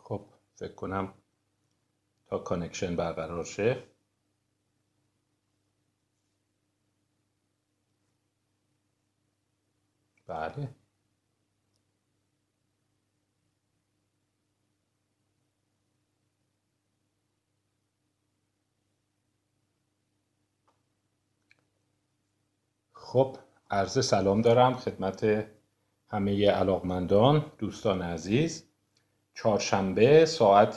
خب فکر کنم تا کانکشن برقرار شه. بله خب عرض سلام دارم خدمت همه علاقمندان دوستان عزیز. چهارشنبه ساعت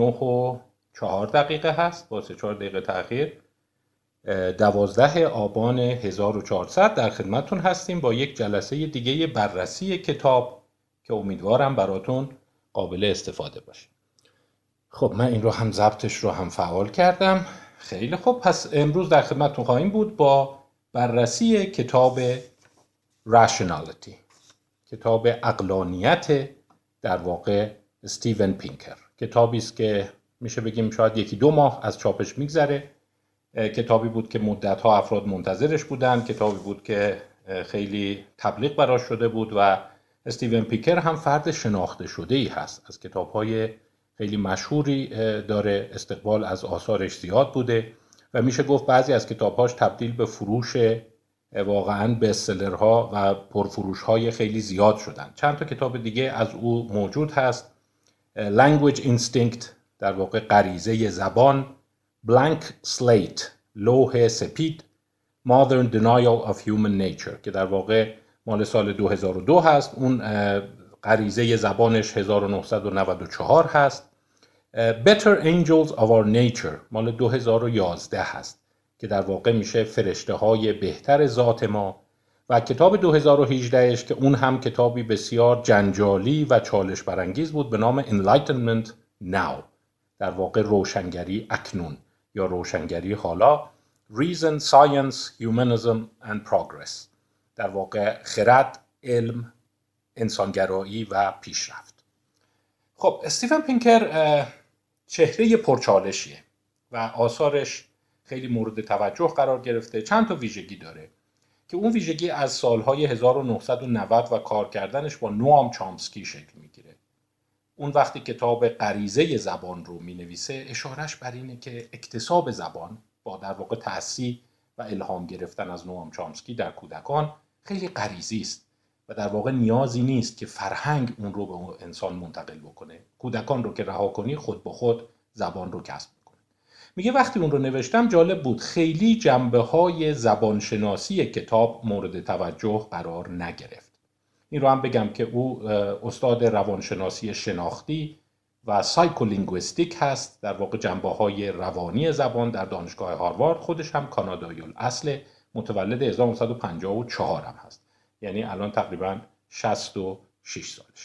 9:04 هست با 4 دقیقه تأخیر. 12 آبان 1400 در خدمتتون هستیم با یک جلسه دیگه بررسی کتاب که امیدوارم براتون قابل استفاده باشه. خب من این رو هم ضبطش رو هم فعال کردم. خیلی خوب، پس امروز در خدمتتون خواهیم بود با بررسی کتاب Rationality، کتاب عقلانیت در واقع استیون پینکر. کتابی است که میشه بگیم شاید 1-2 ماه از چاپش میگذره. کتابی بود که مدت‌ها افراد منتظرش بودن، کتابی بود که خیلی تبلیغ براش شده بود و استیون پینکر هم فرد شناخته شده‌ای هست. از کتاب‌های خیلی مشهوری داره، استقبال از آثارش زیاد بوده و میشه گفت بعضی از کتاب‌هاش تبدیل به فروش واقعاً bestsellerها و پرفروش‌های خیلی زیاد شدن. چند تا کتاب دیگه از او موجود هست. Language Instinct در واقع غریزه زبان، Blank Slate لوح سپید، Modern Denial of Human Nature که در واقع مال سال 2002 هست. اون غریزه زبانش 1994 هست. Better Angels of Our Nature مال 2011 هست که در واقع میشه فرشته های بهتر ذات ما. و کتاب 2018ش که اون هم کتابی بسیار جنجالی و چالش برانگیز بود به نام Enlightenment Now، در واقع روشنگری اکنون یا روشنگری حالا، Reason, Science, Humanism and Progress، در واقع خرد، علم، انسانگرایی و پیشرفت. خب استیون پینکر چهره پرچالشیه و آثارش خیلی مورد توجه قرار گرفته. چند تا ویژگی داره که اون ویژگی از سالهای 1990 و کار کردنش با نوام چامسکی شکل میگیره. اون وقتی کتاب غریزه زبان رو مینویسه اشارش بر اینه که اکتساب زبان با در واقع تأثیر و الهام گرفتن از نوام چامسکی در کودکان خیلی غریزی است و در واقع نیازی نیست که فرهنگ اون رو به انسان منتقل بکنه. کودکان رو که رها کنی خود به خود زبان رو کسب میکنه. میگه وقتی اون رو نوشتم جالب بود خیلی جنبه‌های زبانشناسی کتاب مورد توجه قرار نگرفت. این رو هم بگم که او استاد روانشناسی شناختی و سایکولینگویستیک هست، در واقع جنبه‌های روانی زبان در دانشگاه هاروارد. خودش هم کانادایی الاصل، متولد 1954 هم هست، یعنی الان تقریبا 66 سالشه.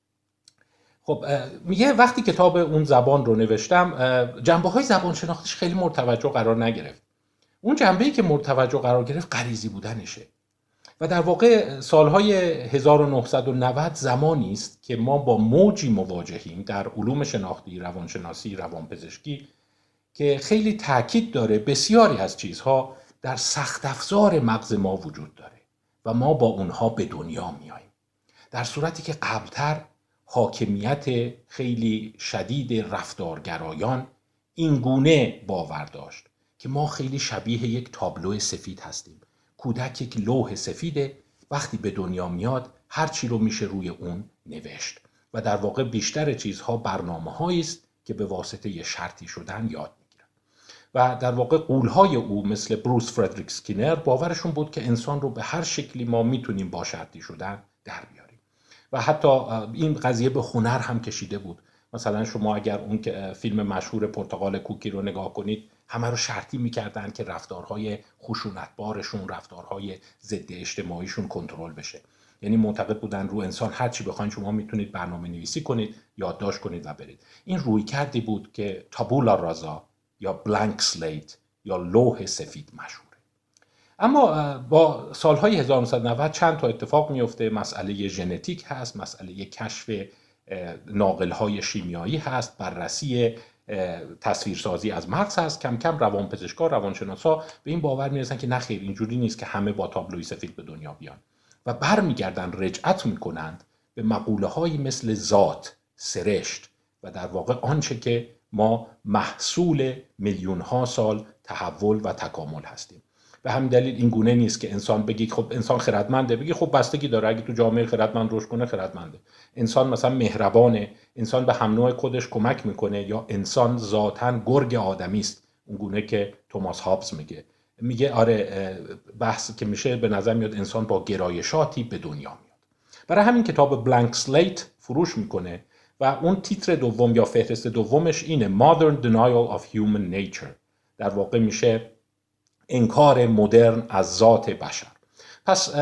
خب میگه وقتی کتاب اون زبان رو نوشتم جنبه‌های زبان شناختیش خیلی مورد توجه قرار نگرفت. اون جنبه‌ای که مورد توجه قرار گرفت غریزی بودنشه و در واقع سالهای 1990 زمانی است که ما با موجی مواجهیم در علوم شناختی، روانشناسی، روانپزشکی که خیلی تاکید داره بسیاری از چیزها در سخت افزار مغز ما وجود داره و ما با اونها به دنیا میاییم، در صورتی که قبلتر حاکمیت خیلی شدید رفتارگرایان این گونه باور داشت که ما خیلی شبیه یک تابلو سفید هستیم. کودک یک لوح سفیده، وقتی به دنیا میاد هر چی رو میشه روی اون نوشت و در واقع بیشتر چیزها برنامه‌هایی است که به واسطه شرطی شدن یاد میگیرن و در واقع قولهای او مثل بروس فردریک سکینر باورشون بود که انسان رو به هر شکلی ما میتونیم با شرطی شدن در بیاریم و حتی این قضیه به هنر هم کشیده بود. مثلا شما اگر اون فیلم مشهور پرتقال کوکی رو نگاه کنید همه رو شرطی میکردن که رفتارهای خشونتبارشون، رفتارهای ضد اجتماعیشون کنترل بشه. یعنی معتقد بودن رو انسان هر چی بخواید شما میتونید برنامه نویسی کنید، یادداشت کنید و برید. این روی کردی بود که تابولا رازا یا بلانک سلیت یا لوح سفید مشهوره. اما با سالهای 1990 چند تا اتفاق میفته. مسئله ژنتیک هست، مسئله کشف ناقل‌های شیمیایی هست، بررسی تصویرسازی از مغز هست. کم کم روانپزشکا، روانشناسا به این باور میرسن که نه خیر، اینجوری نیست که همه با تابلوی سفید به دنیا بیان و برمیگردن رجعت میکنند به مقوله‌هایی مثل ذات، سرشت و در واقع آنچه که ما محصول میلیون ها سال تحول و تکامل هستیم. به همین دلیل این گونه نیست که انسان بگی خب انسان خردمنده، بگی خب بستگی داره، اگه تو جامعه خردمند رشد کنه خردمنده. انسان مثلا مهربانه، انسان به هم نوع خودش کمک میکنه، یا انسان ذاتاً گرگ آدمی است، اون گونه که توماس هابز میگه آره بحث که میشه به نظر میاد انسان با گرایشاتی به دنیا میاد. برای همین کتاب بلانک سلیت فروش میکنه و اون تیتر دوم یا فهرست دومش اینه Modern Denial of Human Nature. در واقع میشه انکار مدرن از ذات بشر. پس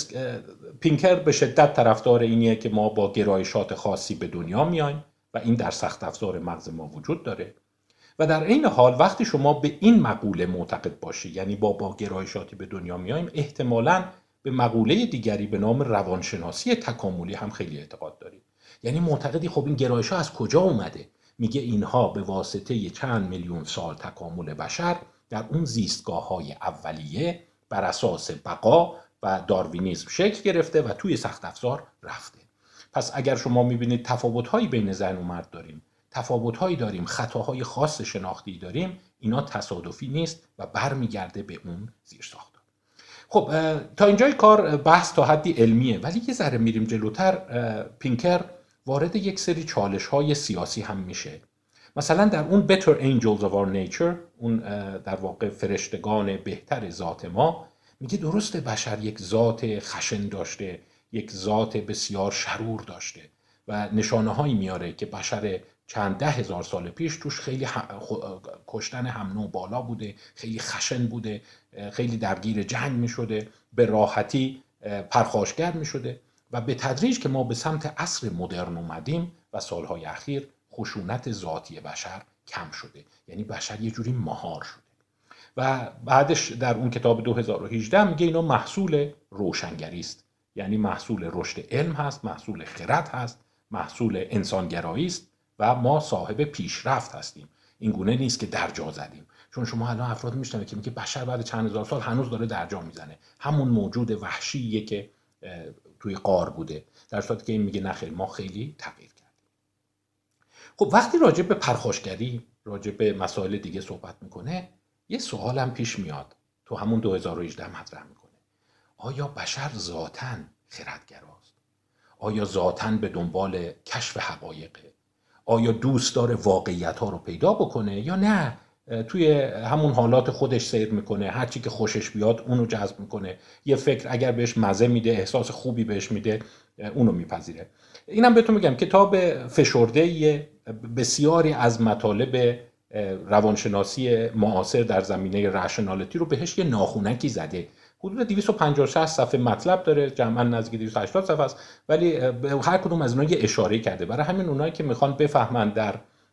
پینکر به شدت طرفدار اینیه که ما با گرایشات خاصی به دنیا میایم و این در سخت افزار مغز ما وجود داره و در این حال وقتی شما به این مقوله معتقد باشی، یعنی با گرایشاتی به دنیا میایم، احتمالاً به مقوله دیگری به نام روانشناسی تکاملی هم خیلی اعتقاد دارید. یعنی معتقدی خب این گرایش‌ها از کجا اومده؟ میگه اینها به واسطه چند میلیون سال تکامل بشر در اون زیستگاه‌های اولیه بر اساس بقا و داروینیسم شکل گرفته و توی سخت افزار رفته. پس اگر شما میبینید تفاوت‌هایی بین زن و مرد داریم، تفاوت‌هایی داریم، خطاهای خاص شناختی داریم، اینا تصادفی نیست و برمیگرده به اون زیرساختار. خب تا اینجای کار بحث تا حدی علمیه، ولی یه ذره میریم جلوتر پینکر وارد یک سری چالش‌های سیاسی هم میشه. مثلا در اون Better Angels of Our Nature، اون در واقع فرشتگان بهتر ذات ما، میگه درسته بشر یک ذات خشن داشته، یک ذات بسیار شرور داشته و نشانه هایی میاره که بشر چند 10,000 سال پیش توش خیلی کشتن هم نوع بالا بوده، خیلی خشن بوده، خیلی درگیر جنگ میشده، به راحتی پرخاشگر میشده و به تدریج که ما به سمت عصر مدرن اومدیم و سالهای اخیر خشونت ذاتی بشر کم شده، یعنی بشر یه جوری مهار شده. و بعدش در اون کتاب 2018 میگه اینا محصول روشنگری است، یعنی محصول رشد علم هست، محصول خرد هست، محصول انسانگرایی است و ما صاحب پیشرفت هستیم. این گونه نیست که درجا زدیم، چون شما الان افراد میشنوید که میگه بشر بعد چند هزار سال هنوز داره درجا میزنه، همون موجود وحشیه که توی غار بوده، در صورتی که این میگه نخیر ما خیلی تغییر کردیم. خب وقتی راجع به پرخاشگری، راجع به مسائل دیگه صحبت میکنه، یه سوال هم پیش میاد، تو همون 2018 مطرح میکنه. آیا بشر ذاتاً خردگراست؟ آیا ذاتاً به دنبال کشف حقایقه؟ آیا دوست داره واقعیت ها رو پیدا بکنه یا نه توی همون حالات خودش سیر میکنه، هرچی که خوشش بیاد اونو جذب میکنه، یه فکر اگر بهش مزه میده، احساس خوبی بهش میده، اونو میپذیره. اینم بهتون میگم کتاب فشرده بسیاری از مطالب روانشناسی معاصر در زمینه رشنالیتی رو بهش یه ناخونکی زده. حدود 250 صفحه مطلب داره، جمعاً نزدیک 280 صفحه است، ولی هر کدوم از اونها یه اشاره کرده. برای همین اونایی که میخوان بفهمن در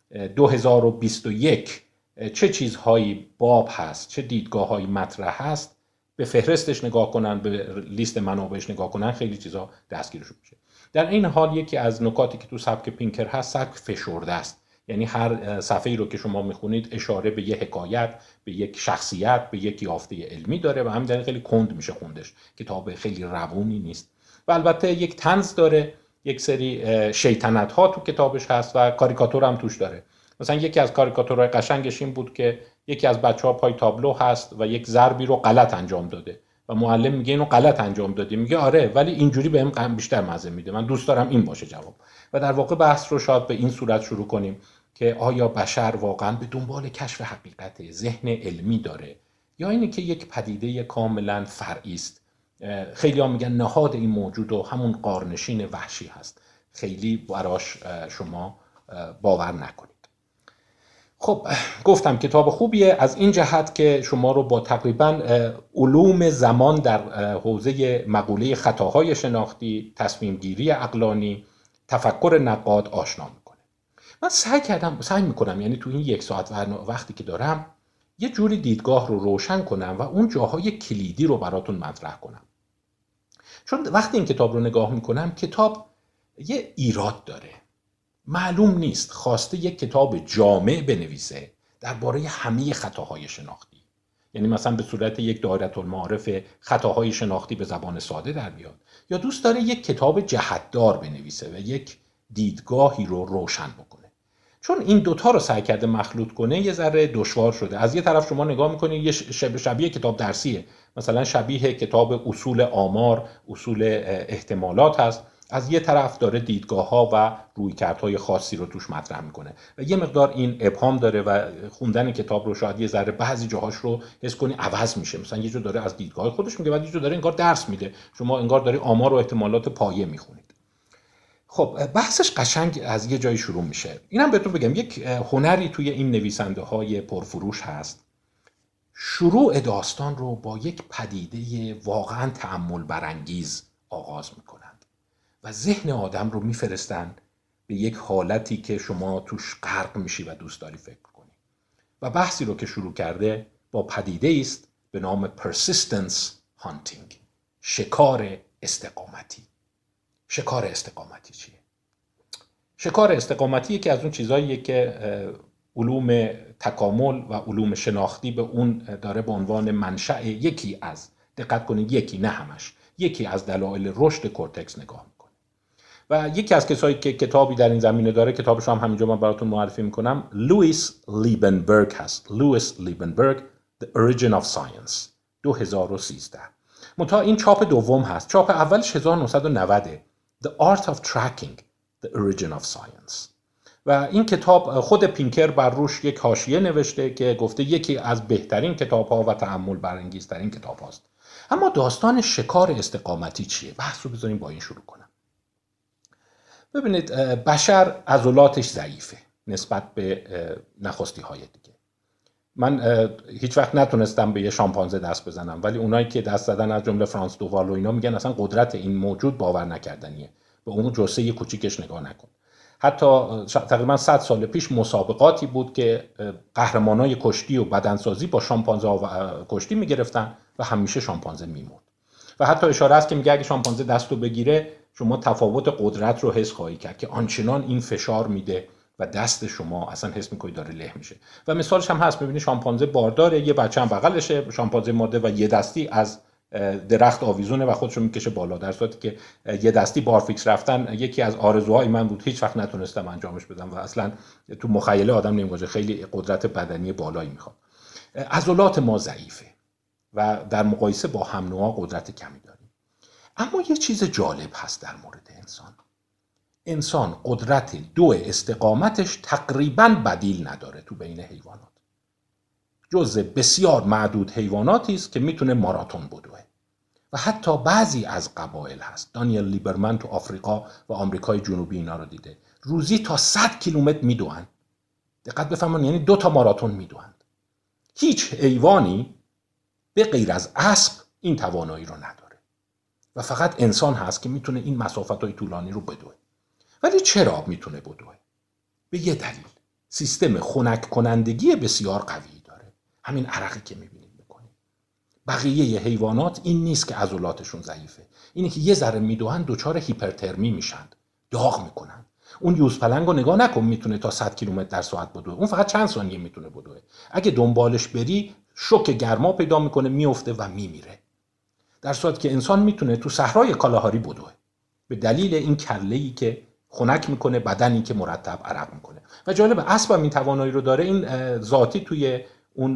2021 چه چیزهایی باب هست، چه دیدگاه‌هایی مطرح هست، به فهرستش نگاه کنن، به لیست منابعش نگاه کنن، خیلی چیزا دستگیرشون میشه. در این حال یکی از نکاتی که تو سبک پینکر هست، سبک فشرده است. یعنی هر صفحه‌ای رو که شما میخونید اشاره به یک حکایت، به یک شخصیت، به یک یافته علمی داره و همین دلیل خیلی کند میشه خوندش. کتاب خیلی روونی نیست و البته یک طنز داره، یک سری شیطنت ها تو کتابش هست و کاریکاتور هم توش داره. مثلا یکی از کاریکاتورهای قشنگش این بود که یکی از بچه‌ها پای تابلو هست و یک ضربی رو غلط انجام داده و معلم میگه اینو غلط انجام دادی، میگه آره ولی اینجوری بهم بیشتر مزه میده، من دوست دارم این باشه جواب. و در واقع بحث رو شاید به این صورت شروع کنیم که آیا بشر واقعا به دنبال کشف حقیقت، ذهن علمی داره، یا اینه که یک پدیده کاملا فرعی است. خیلی ها میگن نهاد این موجود و همون غارنشین وحشی هست، خیلی براش شما باور نکنید. خب گفتم کتاب خوبیه از این جهت که شما رو با تقریبا علوم زمان در حوزه مقوله خطاهای شناختی، تصمیم گیری عقلانی، تفکر نقاد آشنا میکنه. من سعی میکنم یعنی تو این 1 ساعت وقتی که دارم یه جوری دیدگاه رو روشن کنم و اون جاهای کلیدی رو براتون مطرح کنم. چون وقتی این کتاب رو نگاه میکنم کتاب یه ایراد داره، معلوم نیست خواسته یک کتاب جامع بنویسه درباره همه خطاهای شناختی، یعنی مثلا به صورت یک دایره المعارف خطاهای شناختی به زبان ساده در بیاد، یا دوست داره یک کتاب جهتدار بنویسه و یک دیدگاهی رو روشن بکنه. چون این دوتا رو سعی کرده مخلوط کنه یه ذره دشوار شده. از یه طرف شما نگاه میکنید یه شبیه کتاب درسیه، مثلا شبیه کتاب اصول آمار، اصول احتمالات هست، از یه طرف داره دیدگاه ها و رویکردهای خاصی رو توش مطرح میکنه و یه مقدار این ابهام داره و خوندن کتاب رو شاید یه ذره بعضی جاهاش رو حس کنی عوض میشه، مثلا یه جا داره از دیدگاه خودش میگه، بعد یه جا داره انگار درس میده، شما انگار داری آمار و احتمالات پایه میخونید. خب بحثش قشنگ از یه جایی شروع میشه. اینم بهتون بگم یک هنری توی این نویسنده های پرفروش هست، شروع داستان رو با یک پدیده واقعا تأمل برانگیز آغاز میکنند و ذهن آدم رو میفرستن به یک حالتی که شما توش غرق میشی و دوست داری فکر کنی. و بحثی رو که شروع کرده با پدیده است به نام persistence hunting، شکار استقامتی. شکار استقامتی چیه؟ شکار استقامتی یکی از اون چیزاییه که علوم تکامل و علوم شناختی به اون داره به عنوان منشأ یکی از، دقت کنید یکی نه همش، یکی از دلایل رشد کورتکس نگاه میکنه. و یکی از کسایی که کتابی در این زمینه داره، کتابش هم همینجا من براتون معرفی میکنم، لوئیس لیبنبرگ هست. لوئیس لیبنبرگ The Origin of Science 2013. منتها این چاپ دوم هست، چاپ اولش 1990 The Art of Tracking The Origin of Science. و این کتاب خود پینکر بر روش یک حاشیه نوشته که گفته یکی از بهترین کتاب‌ها و تأمل برانگیزترین کتاب‌هاست. اما داستان شکار استقامتی چیه؟ بحث رو بذاریم با این شروع کنم. ببینید بشر عضلاتش ضعیفه نسبت به نخستی‌های دیگه. من هیچ وقت نتونستم به یه شامپانزه دست بزنم، ولی اونایی که دست زدن از جمله فرانس دووال و اینا میگن اصلا قدرت این موجود باور نکردنیه، به اون جثه کوچیکش نگاه نکن. حتی تقریبا 100 سال پیش مسابقاتی بود که قهرمانای کشتی و بدنسازی با شامپانزه ها کشتی میگرفتن و همیشه شامپانزه میمرد. و حتی اشاره است که میگه اگه شامپانزه دستو بگیره شما تفاوت قدرت رو حس خواهی کرد که آنچنان این فشار میده و دست شما اصلا حس میکنید داره له میشه. و مثالش هم هست، میبینی شامپانزه بارداره، یه بچه هم بغلشه، شامپانزه ماده و یه دستی از درخت آویزونه و خودشو میکشه بالا، در صورتی که یه دستی بارفیکس رفتن یکی از آرزوهای من بود، هیچ وقت نتونستم انجامش بدم و اصلا تو مخیله آدم نمیگذاره، خیلی قدرت بدنی بالایی میخواد. عضلات ما ضعیفه و در مقایسه با هم نوعا قدرت کمی داریم. اما یه چیز جالب هست در مورد انسان قدرت دو استقامتش تقریباً بدیل نداره تو بین حیوانات. جزء بسیار معدود حیواناتی است که میتونه ماراتون بدوه و حتی بعضی از قبایل هست، دانیل لیبرمن تو آفریقا و آمریکای جنوبی اینا رو دیده، روزی تا 100 کیلومتر میدوئن. دقت بفرمایید، یعنی 2 تا ماراتون میدوئن. هیچ حیوانی به غیر از اسب این توانایی رو نداره و فقط انسان هست که میتونه این مسافت‌های طولانی رو بدوه. ولی چرا میتونه بدوه؟ به یه دلیل، سیستم خنک کنندگی بسیار قوی داره، همین عرقی که میبینید میکنه. بقیه حیوانات این نیست که عضلاتشون ضعیفه، اینه که یه ذره میدوهن دچار هیپرترمی میشن، داغ میکنن. اون یوزپلنگ رو نگاه نکن میتونه تا 100 کیلومتر در ساعت بدوه، اون فقط چند ثانیه میتونه بدوه، اگه دنبالش بری شوک گرما پیدا میکنه، میفته و میمیره. در صورتی که انسان میتونه تو صحرای کالاهاری بدوه به دلیل این کله‌ای که خنک میکنه، بدنی که مرتب عرق میکنه. و جالب، اسب هم این توانایی رو داره، این ذاتی توی اون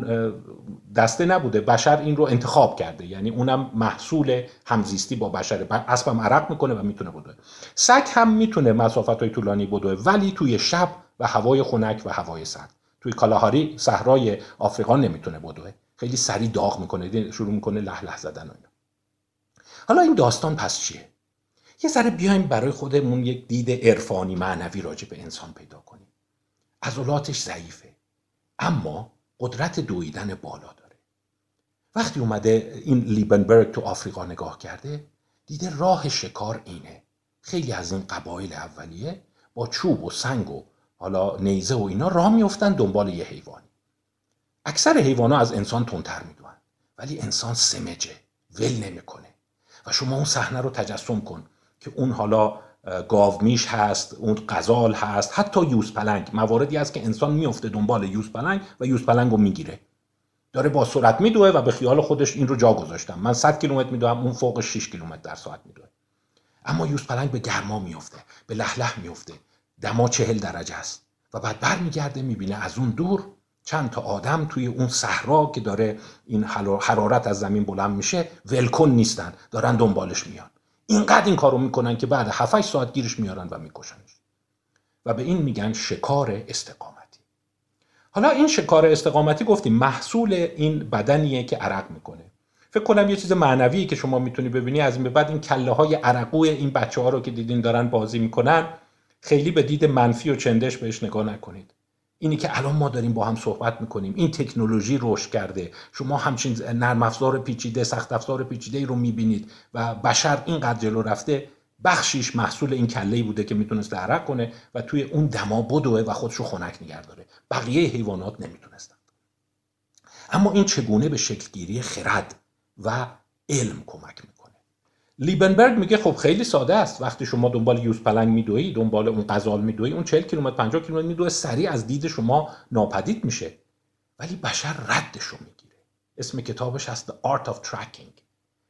دسته نبوده، بشر این رو انتخاب کرده، یعنی اونم محصول همزیستی با بشره. اسب هم عرق میکنه و میتونه بدوه. سگ هم میتونه مسافت‌های طولانی بدوه، ولی توی شب و هوای خنک و هوای سرد. توی کالاهاری صحرای آفریقا نمیتونه بدوه، خیلی سریع داغ میکنه، شروع میکنه له له زدن و اینا. حالا این داستان پس چیه؟ یه ذره بیایم برای خودمون یک دید عرفانی معنوی راجع به انسان پیدا کنیم. عضلاتش ضعیفه اما قدرت دویدن بالا داره. وقتی اومده این لیبنبرگ تو آفریقا نگاه کرده، دیده راه شکار اینه. خیلی از این قبایل اولیه با چوب و سنگ و حالا نیزه و اینا راه میافتن دنبال یه حیوانی. اکثر حیوانا از انسان تندتر میدوئن، ولی انسان سمجه، ول نمیکنه. و شما اون صحنه رو تجسم کن که اون حالا گاومیش هست، اون غزال هست، حتی یوزپلنگ. مواردی هست که انسان میفته دنبال یوزپلنگ و یوزپلنگ رو میگیره، داره با سرعت میدوه و به خیال خودش این رو جا گذاشتم، من 100 کیلومتر میدوم، اون فوق 6 کیلومتر در ساعت میدوه. اما یوزپلنگ به گرما میفته، به له له میفته، دما 40 درجه است و بعد برمیگرده میبینه از اون دور چند تا آدم توی اون صحرا که داره این حرارت از زمین بلند میشه ولکن نیستن، دارن دنبالش میان. اینقدر این کارو میکنن که بعد 7-8 ساعت گیرش میارن و میکشنش. و به این میگن شکار استقامتی. حالا این شکار استقامتی گفتیم محصول این بدنیه که عرق میکنه. فکر کنم یه چیز معنویی که شما میتونی ببینی از این به بعد این کله های عرقوی این بچه‌ها رو که دیدین دارن بازی میکنن خیلی به دید منفی و چندش بهش نگاه نکنید. اینی که الان ما داریم با هم صحبت میکنیم، این تکنولوژی رشد کرده، شما همچین نرم افزار پیچیده، سخت افزار پیچیده ای رو میبینید و بشر اینقدر جلو رفته، بخشیش محصول این کله‌ای بوده که میتونست عرق کنه و توی اون دما بدوه و خودشو خنک نگه داره. بقیه حیوانات نمیتونستن. اما این چگونه به شکلگیری خرد و علم کمک میکنه؟ لیبنبرگ میگه خب خیلی ساده است. وقتی شما دنبال یوز پلنگ میدوی، دنبال اون غزال میدوی، اون 40 کیلومتر 50 کیلومتر میدوه، سریع از دید شما ناپدید میشه. ولی بشر ردشو میگیره. اسم کتابش هست The Art of Tracking.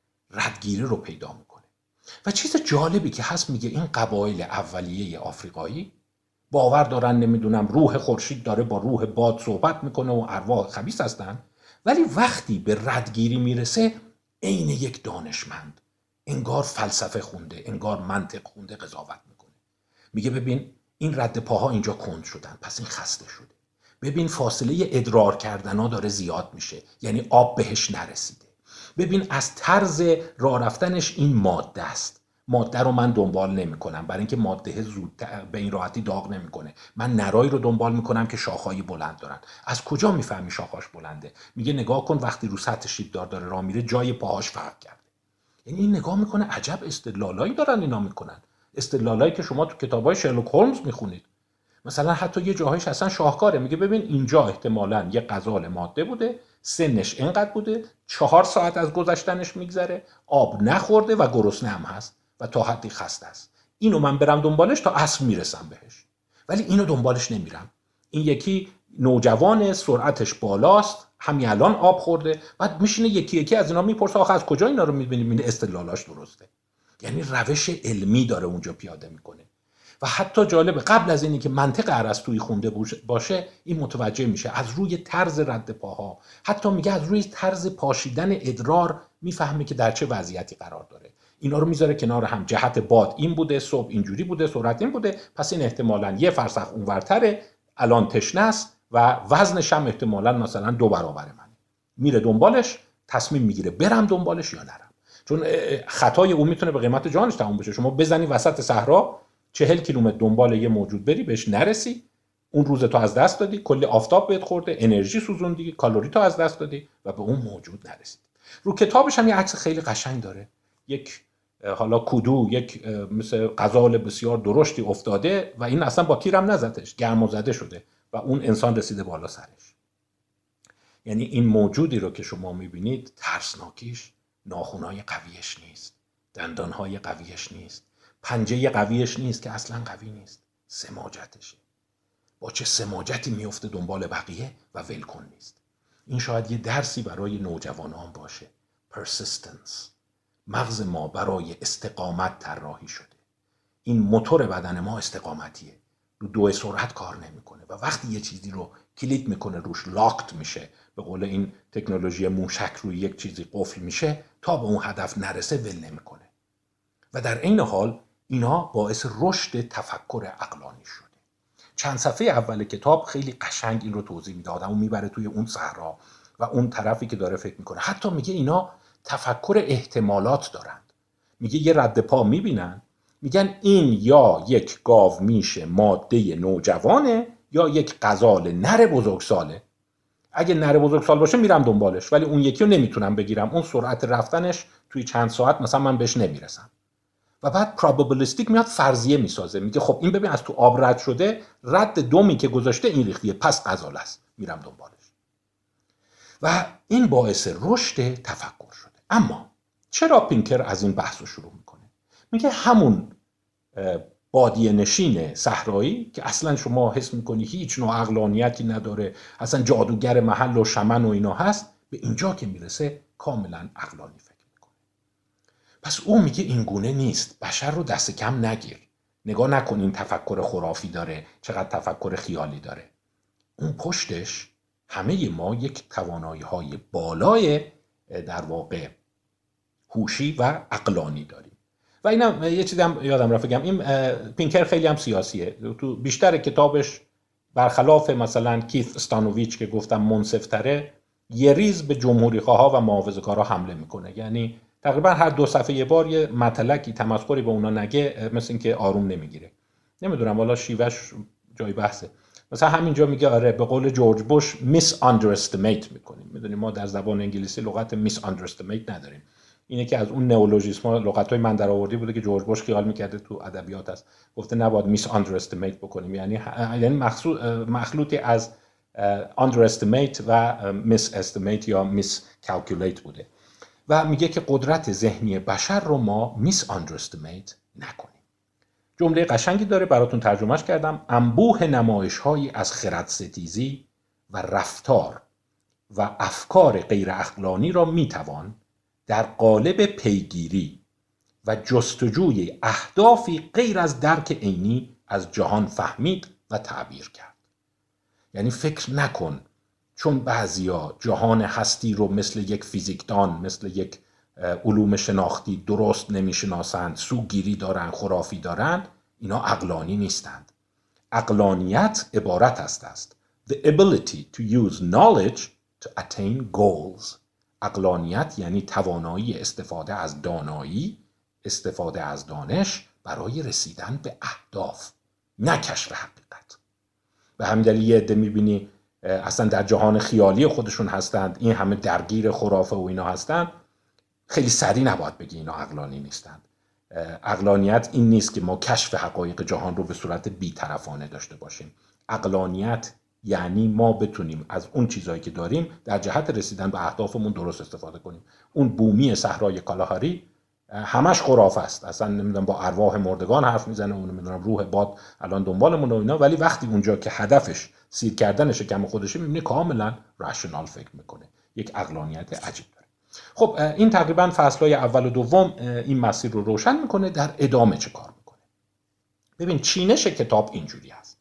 ردگیری رو پیدا میکنه. و چیز جالبی که هست میگه این قبایل اولیه آفریقایی باور دارن نمیدونم روح خورشید داره با روح باد صحبت میکنه و ارواح خبیث هستن، ولی وقتی به ردگیری میرسه عین یک دانشمند، انگار فلسفه خونده، انگار منطق خونده قضاوت میکنه. میگه ببین این رد پاها اینجا کند شدن، پس این خسته شده. ببین فاصله ادرار کردن ها داره زیاد میشه، یعنی آب بهش نرسیده. ببین از طرز راه رفتنش این ماده است. ماده رو من دنبال نمی کنم برای اینکه ماده زود به این راحتی داغ نمیکنه. من نرایی رو دنبال میکنم که شاخه‌ای بلند دارن. از کجا میفهمی شاخه‌اش بلنده؟ میگه نگاه کن وقتی رو سطح شیبدار داره راه میره جای پاهاش فرق کرده. یعنی این نگاه میکنه عجب استدلالایی دارن اینا میکنن. استدلالایی که شما تو کتابای شرلوک هولمز میخونید. مثلا حتی یه جاهایش اصلا شاهکاره. میگه ببین اینجا احتمالاً یه غزال ماده بوده، سنش اینقدر بوده، 4 ساعت از گذشتنش میگذره، آب نخورده و گرسنه هم هست و تا حدی خسته است. اینو من برم دنبالش تا عصر میرسم بهش. ولی اینو دنبالش نمیرم. این یکی نوجوان، سرعتش بالاست، همین الان آب خورده، بعد میشینه یکی یکی از اینا میپرسه آخه از کجا اینا رو میبینیم؟ این استدلالاش درسته. یعنی روش علمی داره اونجا پیاده میکنه. و حتی جالبه قبل از اینی که منطق ارسطویی خونده باشه این متوجه میشه از روی طرز رد پاها، حتی میگه از روی طرز پاشیدن ادرار میفهمه که در چه وضعیتی قرار داره. اینا رو میذاره کنار هم، جهت باد این بوده، صبح اینجوری بوده، سرعت این بوده، پس این احتمالاً یه فرسخ اونورتره، الان تشنه است و وزنش هم احتمالاً مثلا 2 برابر منه. میره دنبالش، تصمیم میگیره برم دنبالش یا نرم. چون خطای او میتونه به قیمت جانش تموم بشه. شما بزنی وسط صحرا 40 کیلومتر دنبال یه موجود بری بهش نرسی، اون روز تو از دست دادی، کلی آفتاب بهت خورده، انرژی سوزوندی، کالری تو از دست دادی و به اون موجود نرسید. رو کتابش هم یه عکس خیلی قشنگ داره. یک حالا کودو، یک مثل غزال بسیار درشتی افتاده و این اصلا با تیرم نزدش، گرم زده شده و اون انسان رسیده بالا سرش. یعنی این موجودی رو که شما میبینید ترسناکیش ناخنای قویش نیست، دندانهای قویش نیست، پنجه قویش نیست که اصلا قوی نیست، سماجتشه. با چه سماجتی میفته دنبال بقیه و ولکن نیست. این شاید یه درسی برای نوجوانان باشه. persistence. مغز ما برای استقامت طراحی شده. این موتور بدن ما استقامتیه. رو 2 سرعت کار نمیکنه و وقتی یه چیزی رو کلیک میکنه روش لاکت میشه، به قول این تکنولوژی موشک روی یک چیزی قفل میشه، تا به اون هدف نرسه ول نمیکنه. و در عین حال اینا باعث رشد تفکر عقلانی شده. چند صفحه اول کتاب خیلی قشنگ این رو توضیح میده. آدمو میبره توی اون صحرا و اون طرفی که داره فکر میکنه. حتی میگه اینا تفکر احتمالات دارند. میگه یه رد پا میبینن، میگن این یا یک گاو میشه ماده نوجوانه یا یک غزال نر بزرگساله. اگه نر بزرگسال باشه میرم دنبالش، ولی اون یکی رو نمیتونم بگیرم، اون سرعت رفتنش توی چند ساعت مثلا من بهش نمیرسم. و بعد پروبابلیستیک میاد فرضیه میسازه، میگه خب این ببین از تو آب رد شده، رد دومی که گذاشته این ریختیه، پس غزال است، میرم دنبالش. و این باعث رشد تفکر شده. اما چرا پینکر از این بحث رو شروع میکنه؟ میگه همون بادیه نشین صحرایی که اصلا شما حس میکنی هیچ نوع عقلانیتی نداره، اصلا جادوگر محل و شمن و اینا هست، به اینجا که میرسه کاملا عقلانی فکر میکنه. پس او میگه این گونه نیست، بشر رو دست کم نگیر، نگاه نکنین تفکر خرافی داره، چقدر تفکر خیالی داره. اون پشتش همه ما یک توانایی‌های بالای در واقع هوشی و عقلانی داریم. و اینم یه چیزی هم یادم رفت بگم، این پینکر خیلی هم سیاسیه. تو بیشتر کتابش برخلاف مثلا کیت استانوویچ که گفتم منصف‌تره، یه ریز به جمهوری‌خواها و محافظه‌کارا حمله میکنه. یعنی تقریبا هر 2 صفحه یه بار یه مطلقی تمسخری به اونا نگه، مثل اینکه آروم نمیگیره. نمیدونم والا شیوهش جای بحثه. مثلا همینجا میگه آره به قول جورج بوش میس آندرستیمیت میکنیم. میدونیم ما در زبان انگلیسی لغت میس آندرستیمیت نداریم. اینه که از اون نئولوژیسم‌ها لغت‌های من درآوردی بوده که جورج بوش خیال می‌کرده تو ادبیات هست. گفته نباید میس آندرستیمیت بکنیم، یعنی مخلوطی از underestimate و misestimate یا miscalculate بوده. و میگه که قدرت ذهنی بشر رو ما misunderestimate نکنیم. جمله قشنگی داره، براتون ترجمهش کردم. انبوه نمایش‌هایی از خردستیزی و رفتار و افکار غیر عقلانی را میتوان در قالب پیگیری و جستجوی اهدافی غیر از درک عینی از جهان فهمید و تعبیر کرد. یعنی فکر نکن چون بعضیا جهان هستی رو مثل یک فیزیکدان، مثل یک علوم شناختی درست نمیشناسند، سوگیری دارند، خرافی دارند، اینا عقلانی نیستند. عقلانیت عبارت است the ability to use knowledge to attain goals. عقلانیت یعنی توانایی استفاده از دانایی، استفاده از دانش برای رسیدن به اهداف، نه کشف حقیقت. به همین دلیل یه عده میبینی اصلا در جهان خیالی خودشون هستند، این همه درگیر خرافه و اینا هستند، خیلی سریع نباید بگی اینا عقلانی نیستند. عقلانیت این نیست که ما کشف حقایق جهان رو به صورت بی‌طرفانه داشته باشیم. عقلانیت یعنی ما بتونیم از اون چیزایی که داریم در جهت رسیدن به اهدافمون درست استفاده کنیم. اون بومی صحرای کالاهاری همش خرافه است، اصلا نمیدونم با ارواح مردگان حرف میزنه، اون نمیدونم روح باد الان دنبالمون و اینا، ولی وقتی اونجا که هدفش سیر کردن شکم خودشه میبینی کاملا رشنال فکر میکنه. یک عقلانیت عجیب داره. خب این تقریبا فصلهای اول و دوم این مسیر رو روشن میکنه. در ادامه چه کار میکنه؟ ببین چینش کتاب اینجوری هست.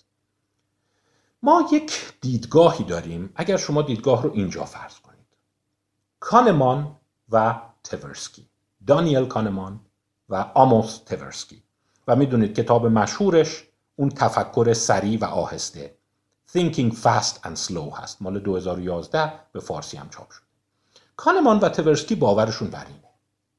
ما یک دیدگاهی داریم، اگر شما دیدگاه رو اینجا فرض کنید. کانمان و تورسکی، دانیل کانمان و آموس تورسکی، و میدونید کتاب مشهورش اون تفکر سریع و آهسته Thinking Fast and Slow هست، مال 2011 به فارسی هم چاپ شد. کانمان و تورسکی باورشون بر اینه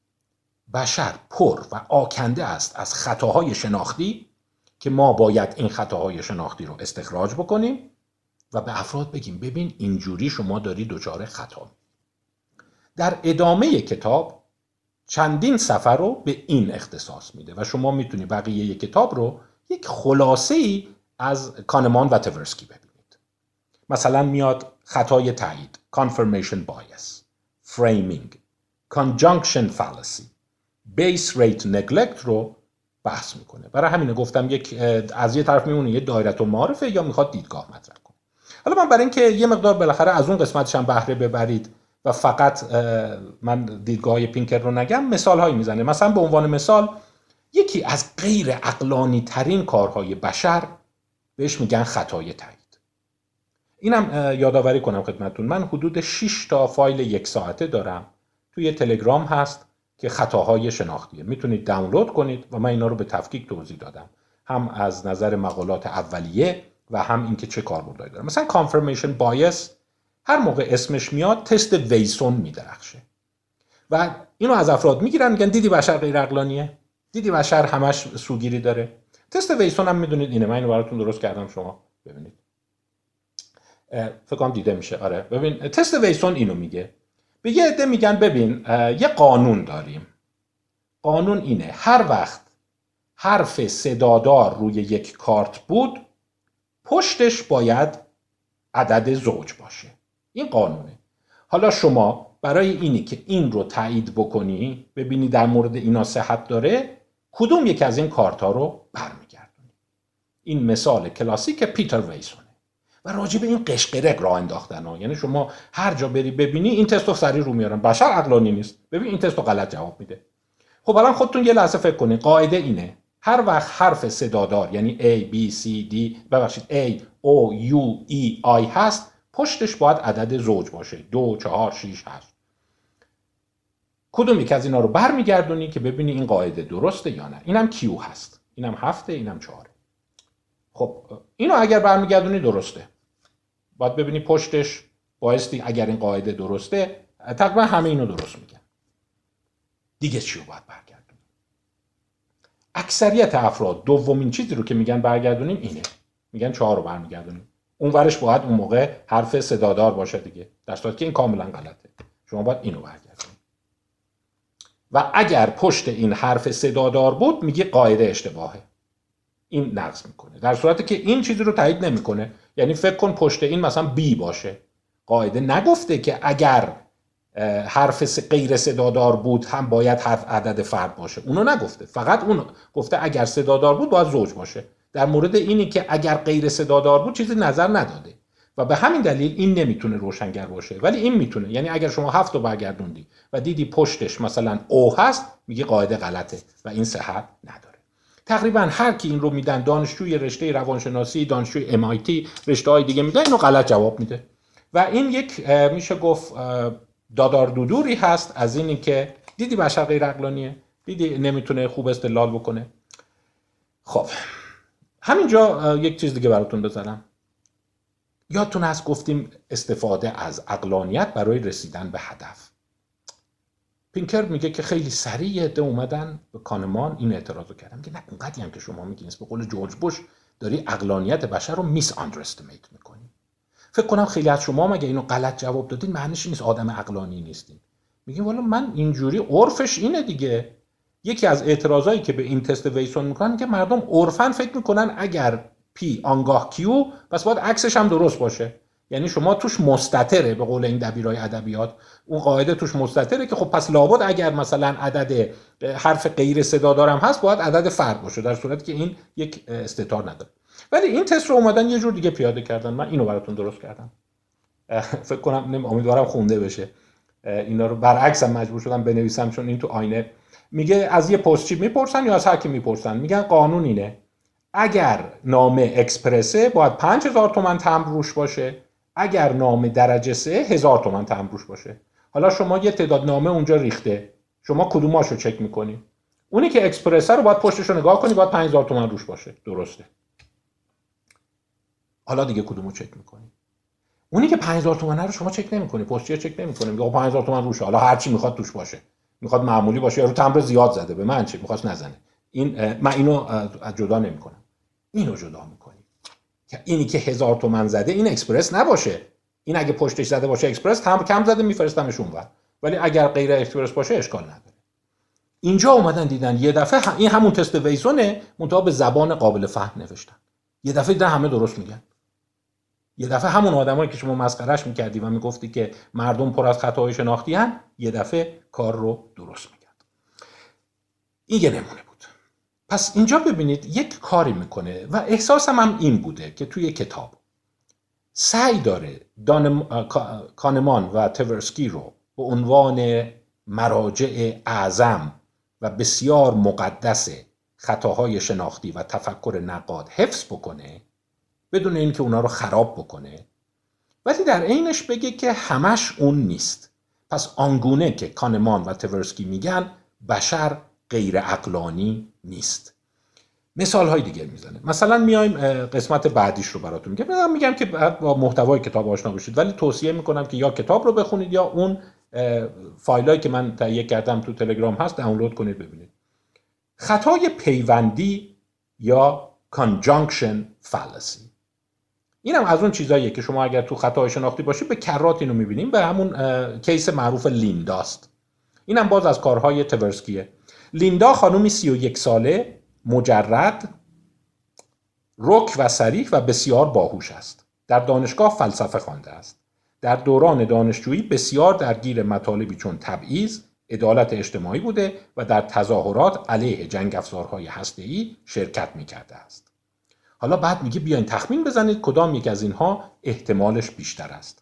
بشر پر و آکنده است از خطاهای شناختی که ما باید این خطاهای شناختی رو استخراج بکنیم و به افراد بگیم ببین اینجوری شما داری دچار خطا. در ادامه کتاب چندین صفحه رو به این اختصاص میده و شما میتونی بقیه کتاب رو یک خلاصه‌ای از کانمان و تورسکی ببینید. مثلا میاد خطای تایید، confirmation bias، framing، conjunction fallacy، base rate neglect رو بحث میکنه. برای همین گفتم یک از یه طرف میمونه یه دایره معارفه یا میخواد دیدگاه مطرح کنه. حالا من برای اینکه یه مقدار بالاخره از اون قسمتش هم بهره ببرید و فقط من دیدگاه پینکر رو نگم، مثال هایی میزنه. مثلا به عنوان مثال یکی از غیر عقلانی ترین کارهای بشر بهش میگن خطای تایید. اینم یادآوری کنم خدمتتون، من حدود 6 تا فایل 1 ساعته دارم توی تلگرام هست که خطاهای شناختیه، میتونید دانلود کنید و من اینا رو به تفکیک توضیح دادم، هم از نظر مقالات اولیه و هم اینکه چه کاربردی داره. مثلا confirmation bias هر موقع اسمش میاد تست ویسون میدرخشه و اینو از افراد میگیرن میگن دیدی بشر غیر عقلانیه، دیدی بشر همش سوگیری داره. تست ویسون هم میدونید اینه، من اینو براتون درست کردم شما ببینید، فکر کنم دیده میشه. آره ببین تست ویسون اینو میگه. به یه عده میگن ببین یه قانون داریم، قانون اینه هر وقت حرف صدادار روی یک کارت بود پشتش باید عدد زوج باشه، این قانونه. حالا شما برای اینی که این رو تایید بکنی ببینی در مورد اینا صحت داره، کدوم یک از این کارت ها رو برمیگردونی. این مثال کلاسیک پیتر ویسونه و راجع به این قشقرق راه انداختن ها. یعنی شما هر جا بری ببینی این تستو سریع رو میارن، بشر عقلانی نیست، ببین این تستو غلط جواب میده. خب الان خودتون یه لحظه فکر کنید، قاعده اینه هر وقت حرف صدادار یعنی A, B, C, D ببخشید A, O, U, E, I هست، پشتش باید عدد زوج باشه. 2, 4, 6, 8. کدوم یک از اینا رو برمیگردونی که ببینی این قاعده درسته یا نه. اینم Q هست، اینم 7، اینم 4. خب اینو اگر برمیگردونی درسته، باید ببینی پشتش بایستی اگر این قاعده درسته تقریبا همه اینو درست میگن. دیگه چی رو باید برگردونی؟ اکثریت افراد دومین چیزی رو که میگن برگردونیم اینه، میگن 4 رو برمیگردونیم. اون ورش باید اون موقع حرف صدادار باشه دیگه، در صورتی که این کاملا غلطه. شما باید اینو برگردونید. و اگر پشت این حرف صدادار بود میگه قاعده اشتباهه، این نقض میکنه. در صورتی که این چیزی رو تایید نمیکنه، یعنی فکر کن پشت این مثلا بی باشه، قاعده نگفته که اگر حرف غیر صدادار بود هم باید حرف عدد فرد باشه، اونو نگفته، فقط اون گفته اگر صدادار بود باید زوج باشه. در مورد اینی که اگر غیر صدادار بود چیزی نظر نداده و به همین دلیل این نمیتونه روشنگر باشه، ولی این میتونه. یعنی اگر شما 7 رو برگردوندی و دیدی پشتش مثلا او هست، میگی قاعده غلطه و این صحت نداره. تقریبا هر کی این رو میدن، دانشجوی رشته روانشناسی، دانشجوی MIT، رشته‌های دیگه میدن، اینو غلط جواب میده. و این یک میشه گفت دادار دودوری هست از اینی که دیدی بشر غیر عقلانیه، دیدی نمیتونه خوب استدلال بکنه. خب همینجا یک چیز دیگه براتون بزنم. یادتون هست گفتیم استفاده از عقلانیت برای رسیدن به هدف. پینکر میگه که خیلی سریع عده اومدن به کانمان این اعتراضو کردن که نه، اونقدری هم که شما میگین، به قول جورج بوش داری عقلانیت بشر رو میس آندراستیمیت میکنی. فکر کنم خیلی از شما مگه اینو غلط جواب دادین معنیش نیست آدم عقلانی نیستین. میگیم والا من اینجوری عرفش اینه دیگه. یکی از اعتراضایی که به این تست ویسون میکنن که مردم عرفن فکر میکنن اگر پی آنگاه کیو پس باید عکسش هم درست باشه. یعنی شما توش مستتره، به قول این دبیرای ادبیات اون قاعده توش مستتره که خب پس لابد اگر مثلا عدد حرف غیر صدادارم هست باید عدد فرد باشه، در صورتی که این یک استتار نداره. ولی این تست رو اومدن یه جور دیگه پیاده کردن. من اینو براتون درست کردم، فکر کنم امیدوارم خونده بشه. اینا رو برعکس هم مجبور شدم بنویسم چون این تو آینه میگه از یه پستچی میپرسن یا از هر کی میپرسن، میگن قانون اینه اگر نامه اکسپرسه باید 5000 تومان تمبر روش باشه، اگر نامه درجه 3 1000 تومان تمبر روش باشه. حالا شما یه تعداد نامه اونجا ریخته، شما کدوماشو چک میکنی؟ اونی که اکسپرسه رو باید پشتش رو نگاه کنی، باید 5000 تومان روش باشه، درسته. حالا دیگه کدومو چک میکنی؟ اونی که 5000 تومانه رو شما چک نمیکنی، پستچی چک نمیکنی، میگه 5000 تومان روشه، حالا هر چی میخواد توش باشه، میخواد معمولی باشه یا رو تمبر زیاد زده، به من چه، میخواست نزنه. این من اینو جدا نمیکنم، اینو جدا میکنی که اینی که 1000 تومان زده این اکسپرس نباشه، این اگه پشتش زده باشه اکسپرس، تمبر کم زده میفرستمش اونور، ولی اگر غیر اکسپرس باشه اشکال نداره. اینجا اومدن دیدن یه دفعه این همون تست ویسونه منتها به زبان قابل فهم نوشتن، یه دفعه دیدن همه درست میگن. یه دفعه همون آدمایی که شما مسخرهش میکردی و میگفتی که مردم پر از خطاهای شناختی هن، یه دفعه کار رو درست میکرد. این یه نمونه بود. پس اینجا ببینید یک کاری میکنه و احساسم هم این بوده که توی کتاب سعی داره کانمان و تورسکی رو به عنوان مراجع اعظم و بسیار مقدس خطاهای شناختی و تفکر نقاد حفظ بکنه بدون اینکه اونا رو خراب بکنه، ولی در عینش بگه که همش اون نیست. پس آنگونه که کانمان و تورسکی میگن بشر غیر عقلانی نیست. مثال های دیگه میزنه. مثلا میایم قسمت بعدیش رو براتون میگم که با محتوای کتاب آشنا بشید، ولی توصیه میکنم که یا کتاب رو بخونید یا اون فایلایی که من تهیه کردم تو تلگرام هست دانلود کنید ببینید. خطای پیوندی یا conjunction fallacy. اینم از اون چیزاییه که شما اگر تو خطای شناختی باشید به کرات اینو میبینیم، به همون کیس معروف لینداست. اینم باز از کارهای تورسکیه. لیندا خانومی 31 ساله، مجرد، رک و صریح و بسیار باهوش است. در دانشگاه فلسفه خوانده است. در دوران دانشجویی بسیار درگیر مطالبی چون تبعیض، عدالت اجتماعی بوده و در تظاهرات علیه جنگ افزارهای هسته‌ای شرکت می‌کرده است. حالا بعد میگه بیاین تخمین بزنید کدام یک از اینها احتمالش بیشتر است.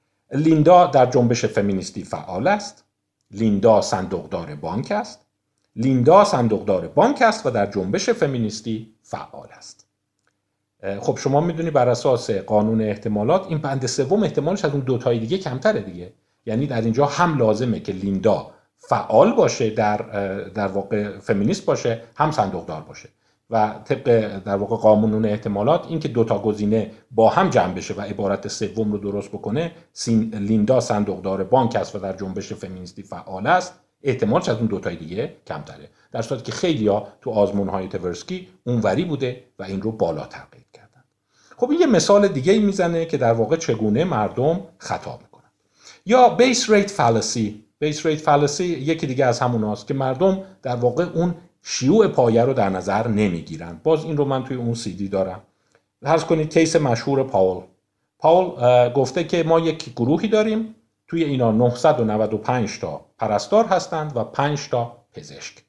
لیندا در جنبش فمینیستی فعال است. لیندا صندوقدار بانک است. لیندا صندوقدار بانک است و در جنبش فمینیستی فعال است. خب شما میدونی بر اساس قانون احتمالات این بند سوم احتمالش از اون دوتای دیگه کمتره دیگه. یعنی در اینجا هم لازمه که لیندا فعال باشه، در واقع فمینیست باشه، هم صندوقدار باشه و طبق در واقع قانون احتمالات این که دوتا گزینه با هم جمع بشه و عبارت سوم رو درست بکنه، لیندا صندوقدار بانک است و در جنبش فمینیستی فعال است، احتمالش از اون دوتای دیگه کمتره، در صورتی که خیلیا تو آزمون‌های تورسکی اونوری بوده و این رو بالاتر قید کردن. خب این یه مثال دیگه میزنه که در واقع چگونه مردم خطا میکنن. یا بیس ریت فالسی. بیس ریت فالسی یکی دیگه از هموناست که مردم در واقع اون شیوع پایه رو در نظر نمیگیرن. باز این رو من توی اون CD دارم. فرض کنید کیس مشهور پاول گفته که ما یک گروهی داریم، توی اینا 995 تا پرستار هستند و 5 تا پزشک.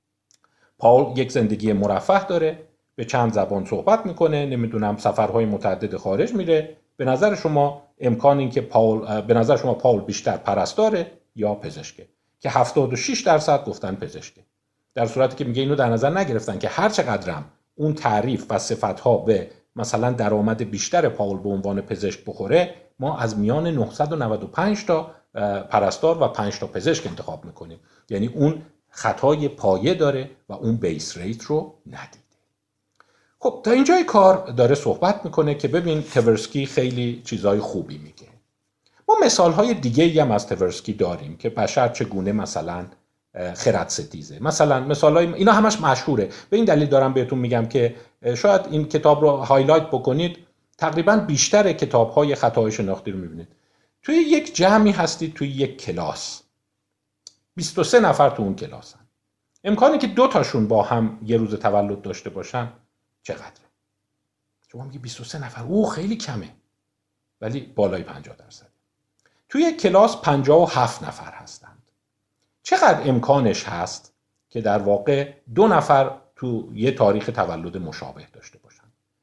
پاول یک زندگی مرفه داره، به چند زبان صحبت میکنه، نمیدونم سفرهای متعدد خارج میره. به نظر شما امکان این که پاول بیشتر پرستاره یا پزشکه؟ که 76% گفتن پزشکه. در صورتی که میگه اینو در نظر نگرفتن که هر چقدرم اون تعریف و صفتها به مثلا درآمد بیشتر پاول به عنوان پزشک بخوره، ما از میان 995 تا پرستار و 5 تا پزشک انتخاب میکنیم. یعنی اون خطای پایه داره و اون بیس ریت رو ندیده. خب تا اینجای کار داره صحبت میکنه که ببین تورسکی خیلی چیزای خوبی میگه. ما مثالهای دیگه هم از تورسکی داریم که بشر چگونه مثلا خرد ستیزه. مثلا مثالای اینا همش مشهوره. به این دلیل دارم بهتون میگم که شاید این کتاب رو هایلایت بکنید، تقریبا بیشتر کتاب‌های خطاهای شناختی رو میبینید. توی یک جمعی هستید، توی یک کلاس 23 نفر تو اون کلاسن. امکانی که 2 تاشون با هم یه روز تولد داشته باشن چقدره؟ شما میگی 23 نفر، خیلی کمه، ولی بالای 50%. توی کلاس 57 نفر هستند. چقدر امکانش هست که در واقع 2 نفر تو یه تاریخ تولد مشابه داشته باشن؟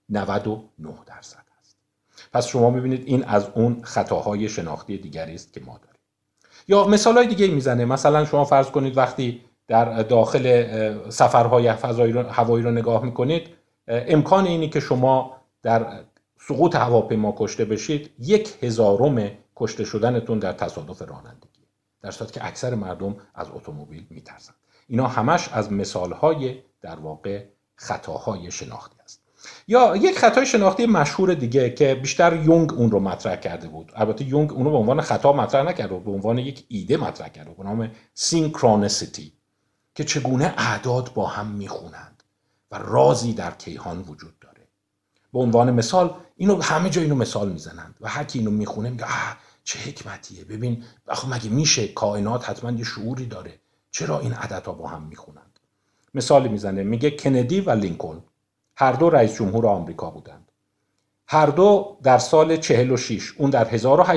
99% هست. پس شما میبینید این از اون خطاهای شناختی دیگری است که ما داریم. یا مثالای دیگه میزنه. مثلا شما فرض کنید وقتی در داخل سفرهای هوایی رو نگاه میکنید، امکان اینی که شما در سقوط هواپیما کشته بشید 1/1000 کشته شدنتون در تصادف رانندگی، در صورتی که اکثر مردم از اتومبیل میترسن. اینا همش از مثالهای در واقع خطاهای شناختی است. یا یک خطای شناختی مشهور دیگه که بیشتر یونگ اون رو مطرح کرده بود. البته یونگ اون رو به عنوان خطا مطرح نکرده بود، به عنوان یک ایده مطرح کرده بود به نام سینکرونیسیتی، که چگونه اعداد با هم میخونند و رازی در کیهان وجود داره. به عنوان مثال اینو همه جا اینو مثال میزنند و هر کی اینو میخونه میگه چه حکمتیه، ببین آخه مگه میشه، کائنات حتما یه شعوری داره، چرا این عددها با هم میخونند؟ مثالی میزنه، میگه کندی و لینکلن هر دو رئیس جمهور آمریکا بودند. هر دو در سال 46، اون در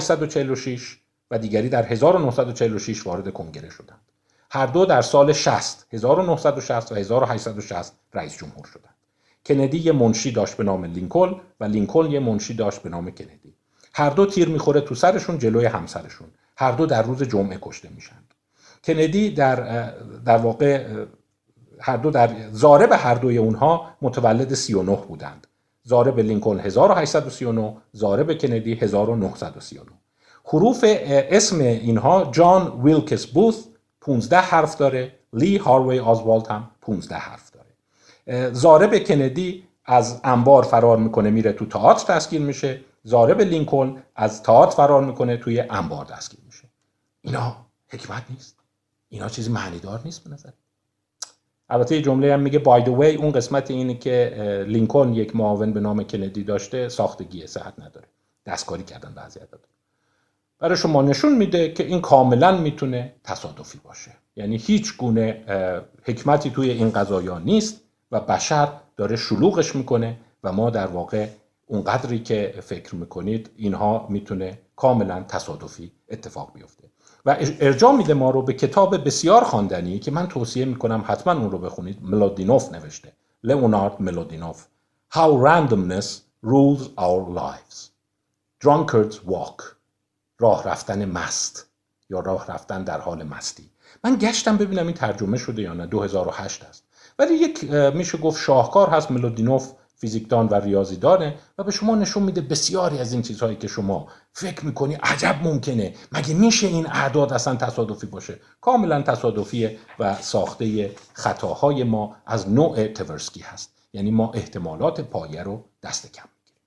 1846 و دیگری در 1946 وارد کنگره شدند. هر دو در سال 1960 و 1860 رئیس جمهور شدند. کندی یه منشی داشت به نام لینکلن و لینکلن یه منشی داشت به نام کندی. هر دو تیر میخوره تو سرشون جلوی همسرشون. هر دو در روز جمعه کشته میشن. کندی در واقع هر دو در ضارب هر دوی اونها متولد 39 بودند. ضارب لینکلن 1839، ضارب کندی 1939. حروف اسم اینها جان ویلکس بوث 15 حرف داره، لی هاروی آزوالد هم 15 حرف داره. ضارب کندی از انبار فرار میکنه میره تو تئاتر دستگیر میشه، ضارب لینکلن از تئاتر فرار میکنه توی انبار دستگیر میشه. اینا حکمت نیست؟ اینا چیزی معنیدار نیست به نظر؟ البته یه جمله هم میگه by the way اون قسمت اینه که لینکلن یک معاون به نام کندی داشته ساختگیه، صحت نداره، دستکاری کردن بعضی عدد. برای شما نشون میده که این کاملا میتونه تصادفی باشه، یعنی هیچ گونه حکمتی توی این قضایا نیست و بشر داره شلوغش میکنه و ما در واقع اون قدری که فکر میکنید اینها میتونه کاملا تصادفی اتفاق بیفته. و ارجاع میده ما رو به کتاب بسیار خواندنی که من توصیه میکنم حتما اون رو بخونید. ملودینوف نوشته، لئونارد ملودینوف. How randomness rules our lives. Drunkard's walk. راه رفتن مست یا راه رفتن در حال مستی. من گشتم ببینم این ترجمه شده یا نه، 2008 است. ولی یک میشه گفت شاهکار هست. ملودینوف فیزیکدان و ریاضیدانه و به شما نشون میده بسیاری از این چیزهایی که شما فکر میکنی عجب ممکنه، مگه میشه این اعداد اصلا تصادفی باشه، کاملا تصادفیه و ساخته خطاهای ما از نوع تورسکی هست. یعنی ما احتمالات پایه رو دست کم میگیریم.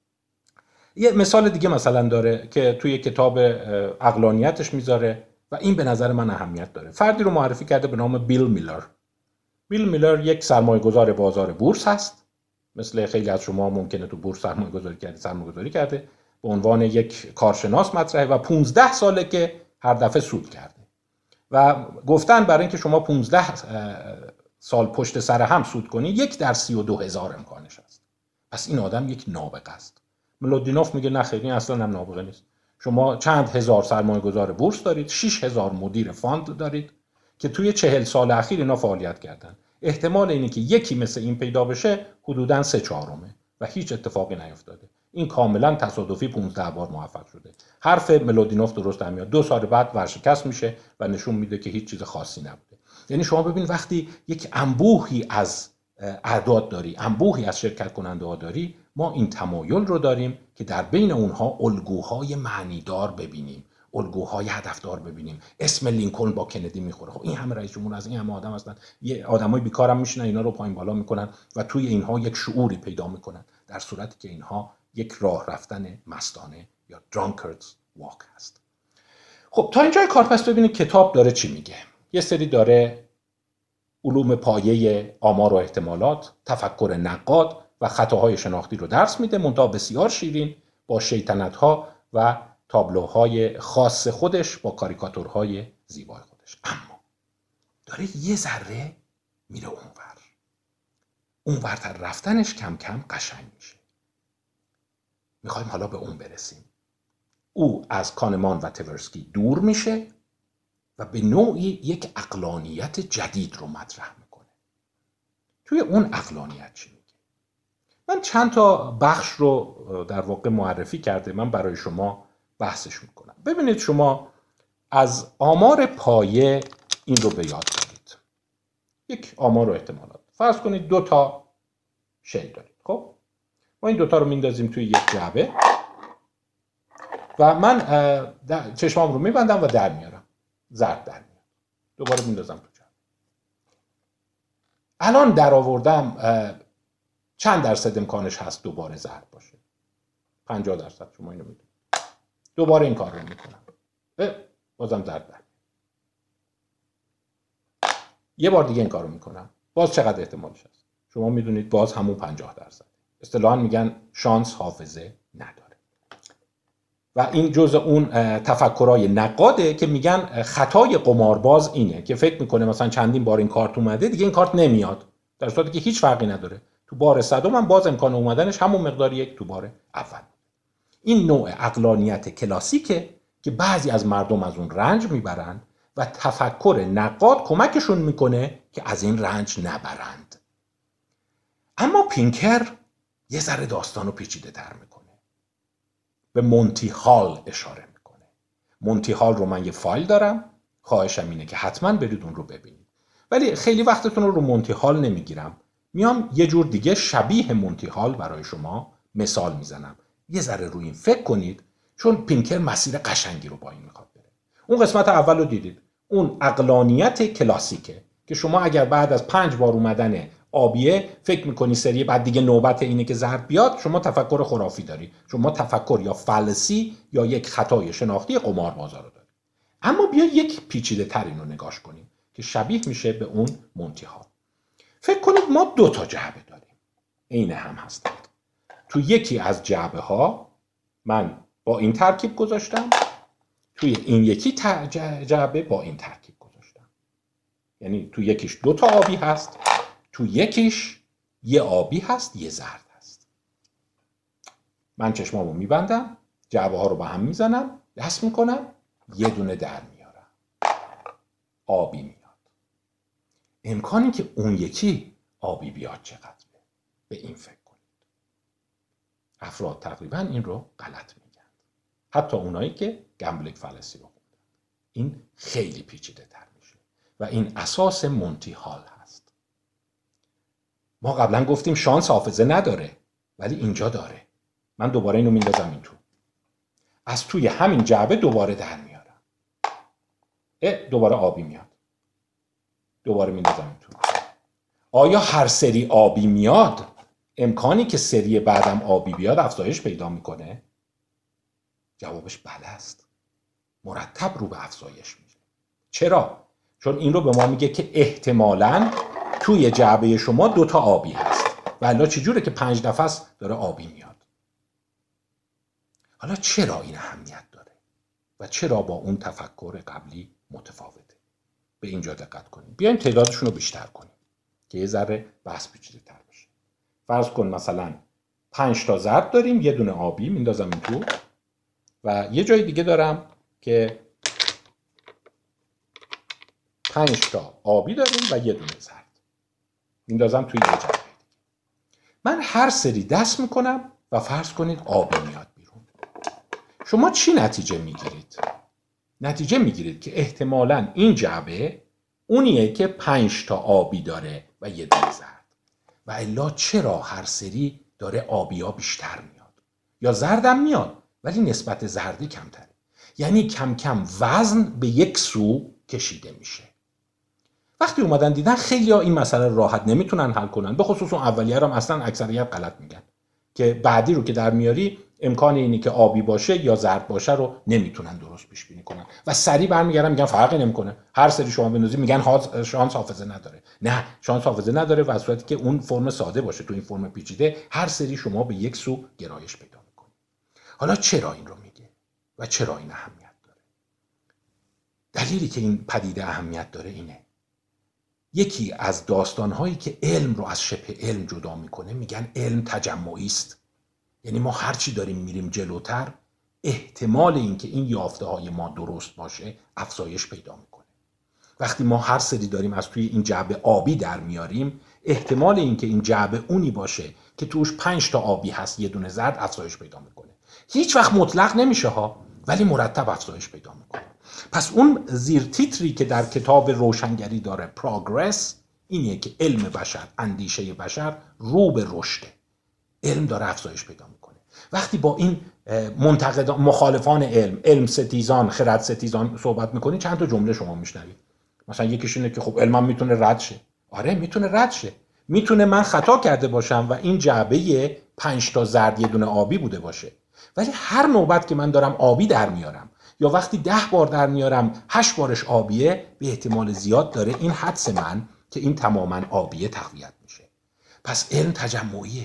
یه مثال دیگه مثلا داره که توی کتاب عقلانیتش میذاره و این به نظر من اهمیت داره. فردی رو معرفی کرده به نام بیل میلر. بیل میلر یک سرمایه‌گذار بازار بورس هست. مثل خیلی از شما ممکنه تو بورس سرمایه‌گذاری کرده. به عنوان یک کارشناس مطرحه و 15 ساله که هر دفعه سود کرده. و گفتن برای اینکه شما 15 سال پشت سر هم سود کنی 1 در 32,000 امکانش هست. پس این آدم یک نابغه است. ملودینوف میگه نه خیلی اصلا هم نابغه نیست. شما چند هزار سرمایه‌گذار بورس دارید، 6,000 مدیر فاند دارید که توی 40 سال اخیر اینا فعالیت کردن. احتمال اینه که یکی مثل این پیدا بشه حدوداً 3/4 و هیچ اتفاقی نیفتاده. این کاملا تصادفی 15 بار موفق شده. حرف ملودینوف درست هم میاد. 2 سال بعد ورشکست میشه و نشون میده که هیچ چیز خاصی نبوده. یعنی شما ببین وقتی یک انبوهی از اعداد داری، انبوهی از شرکت کننده ها داری، ما این تمایل رو داریم که در بین اونها الگوهای معنیدار ببینیم، الگوهای هدفدار ببینیم. اسم لینکلن با کندی میخوره. خب این همه رئیس جمهور از این همه آدم هستن، یه آدمای بیکارم میشنن اینا رو پایین بالا میکنن و توی اینها یک شعوری پیدا میکنن، در صورتی که اینها یک راه رفتن مستانه یا drunkard's walk هست. خب تا اینجای کار پس ببینید کتاب داره چی میگه. یه سری داره علوم پایه آمار و احتمالات، تفکر نقاد و خطاهای شناختی رو درس میده، منتها بسیار شیرین، با شیطنت‌ها و تابلوهای خاص خودش، با کاریکاتورهای زیبای خودش. اما داره یه ذره میره اونورتر رفتنش کم کم قشنگ میشه. میخوایم حالا به اون برسیم. او از کانمان و تورسکی دور میشه و به نوعی یک عقلانیت جدید رو مطرح میکنه. توی اون عقلانیت چی میگه؟ من چند تا بخش رو در واقع معرفی کرده، من برای شما بحثش میکنم. ببینید شما از آمار پایه این رو به یاد دارید. یک آمار و احتمالات. فرض کنید 2 تا شی دارید. خب ما این 2 تا رو میندازیم توی یک جعبه و من چشمام رو میبندم و در میارم. ضرب در میاد. دوباره میندازم تو جعبه. الان در آوردم چند درصد امکانش هست دوباره ضرب باشه؟ 50%. شما اینو میدونید. دوباره این کار رو میکنم. بازم ضرب در. یه بار دیگه این کار رو میکنم. باز چقدر احتمالش هست؟ شما میدونید باز همون 50%. اصطلاحاً میگن شانس حافظه نداره. و این جزء اون تفکرای نقاده که میگن خطای قمارباز اینه که فکر میکنه مثلا چندین بار این کارت اومده دیگه این کارت نمیاد، در صورتی که هیچ فرقی نداره. تو بار صدم هم باز امکان اومدنش همون مقدار یک تو بار اول. این نوع عقلانیت کلاسیکه که بعضی از مردم از اون رنج میبرند و تفکر نقاد کمکشون میکنه که از این رنج نبرند. اما پینکر یه ذره داستانو پیچیده تر میکنه. به مونتی هال اشاره میکنه. مونتی هال رو من یه فایل دارم، خواهشم اینه که حتما برید اون رو ببینید. ولی خیلی وقتتون رو مونتی هال نمیگیرم. میام یه جور دیگه شبیه مونتی هال برای شما مثال میزنم. یه ذره روی این فکر کنید، چون پینکر مسیر قشنگی رو با این میخواد بره. اون قسمت اول رو دیدید. اون عقلانیت کلاسیکه که شما اگر بعد از 5 بار اومدن آبیه فکر میکنی سری بعد دیگه نوبت اینه که ضرب بیاد، شما تفکر خرافی داری. شما تفکر یا فلسی یا یک خطای شناختی قماربازا رو داری. اما بیا یک پیچیده تر اینو نگاش کنیم که شبیه میشه به اون مونتی ها. فکر کنید ما 2 تا جعبه داریم، عین هم هستند. تو یکی از جعبه ها من با این ترکیب گذاشتم، توی این یکی جعبه با این ترکیب گذاشتم. یعنی تو یکیش 2 تا آبی هست، تو یکیش یه آبی هست، یه زرد هست. من چشمامو میبندم، جعبه ها رو با هم میزنم، دست میکنم، یه دونه در میارم، آبی میاد. امکانی که اون یکی آبی بیاد چقدره؟ به این فکر کنید. افراد تقریبا این رو غلط میگن، حتی اونایی که گمبلینگ فلسی رو خوندن. این خیلی پیچیده تر میشه و این اساس مونتی هال هست. ما قبلا گفتیم شانس حافظه نداره، ولی اینجا داره. من دوباره اینو میندازم این تو، از توی همین جعبه دوباره در میارم، دوباره آبی میاد، دوباره میندازم این تو. آیا هر سری آبی میاد امکانی که سری بعدم آبی بیاد افزایش پیدا میکنه؟ جوابش بله است. مرتب رو به افزایش میره. چرا؟ چون این رو به ما میگه که احتمالاً توی جعبه شما 2 آبی هست و الا چجوره که 5 دفعه است داره آبی میاد. حالا چرا این اهمیت داره و چرا با اون تفکر قبلی متفاوته؟ به اینجا دقت کنیم. بیایم تعدادشون رو بیشتر کنیم که یه ذره بحث پیچیده تر بشه. فرض کن مثلا 5 تا زرد داریم، یه دونه آبی میندازم این تو و یه جای دیگه دارم که 5 تا آبی داریم و یه دونه زرد میندازم توی یه جعبه. من هر سری دست میکنم و فرض کنید آبی میاد بیرون. شما چی نتیجه میگیرید؟ نتیجه میگیرید که احتمالاً این جعبه اونیه که 5 تا آبی داره و یه دونه زرد و الا چرا هر سری داره آبی ها بیشتر میاد یا زردم میاد ولی نسبت زردی کمتره، یعنی کم کم وزن به یک سو کشیده میشه. وقتی اومدن دیدن خیلی ها این مسئله راحت نمیتونن حل کنن، به خصوص اون اولیه هم اصلا اکثریت غلط میگن که بعدی رو که در میاری امکان اینی که آبی باشه یا زرد باشه رو نمیتونن درست پیش بینی کنن و سریع برمیگردن میگن فرقی نمیکنه، هر سری شما بندازی. میگن شانس حافظه نداره. نه، شانس حافظه نداره و صورتی که اون فرم ساده باشه. تو این فرم پیچیده هر سری شما به یک سو گرایش پیدا میکنید. حالا چرا این رو میگه و چرا این اهمیت داره؟ دلیلی که این پدیده اهمیت داره اینه. یکی از داستانهایی که علم رو از شبه علم جدا میکنه میگن علم تجمعی است. یعنی ما هرچی داریم میریم جلوتر احتمال اینکه این یافته های ما درست باشه افزایش پیدا میکنه. وقتی ما هر سری داریم از توی این جعبه آبی در میاریم احتمال اینکه این جعبه اونی باشه که توش 5 تا آبی هست یه دونه زرد افزایش پیدا میکنه. هیچ وقت مطلق نمیشه ها، ولی مرتب افزایش پیدا میکنه. پس اون زیر تیتری که در کتاب روشنگری داره پروگرس اینیه که علم بشر، اندیشه بشر رو به رشده. علم داره افزایش پیدا میکنه. وقتی با این منتقدان، مخالفان علم ستیزان، خرد ستیزان صحبت میکنی چند تا جمله شما میشنوید. مثلا یکیش اینه که خب علمم میتونه رد شه. آره میتونه رد شه. میتونه من خطا کرده باشم و این جعبه 5 تا زرد یه دونه آبی بوده باشه، ولی هر نوبت که من دارم آبی در میارم یا وقتی 10 بار در میارم 8 بارش آبیه، به احتمال زیاد داره این حدس من که این تماما آبیه تقویت میشه. پس علم تجمعیه.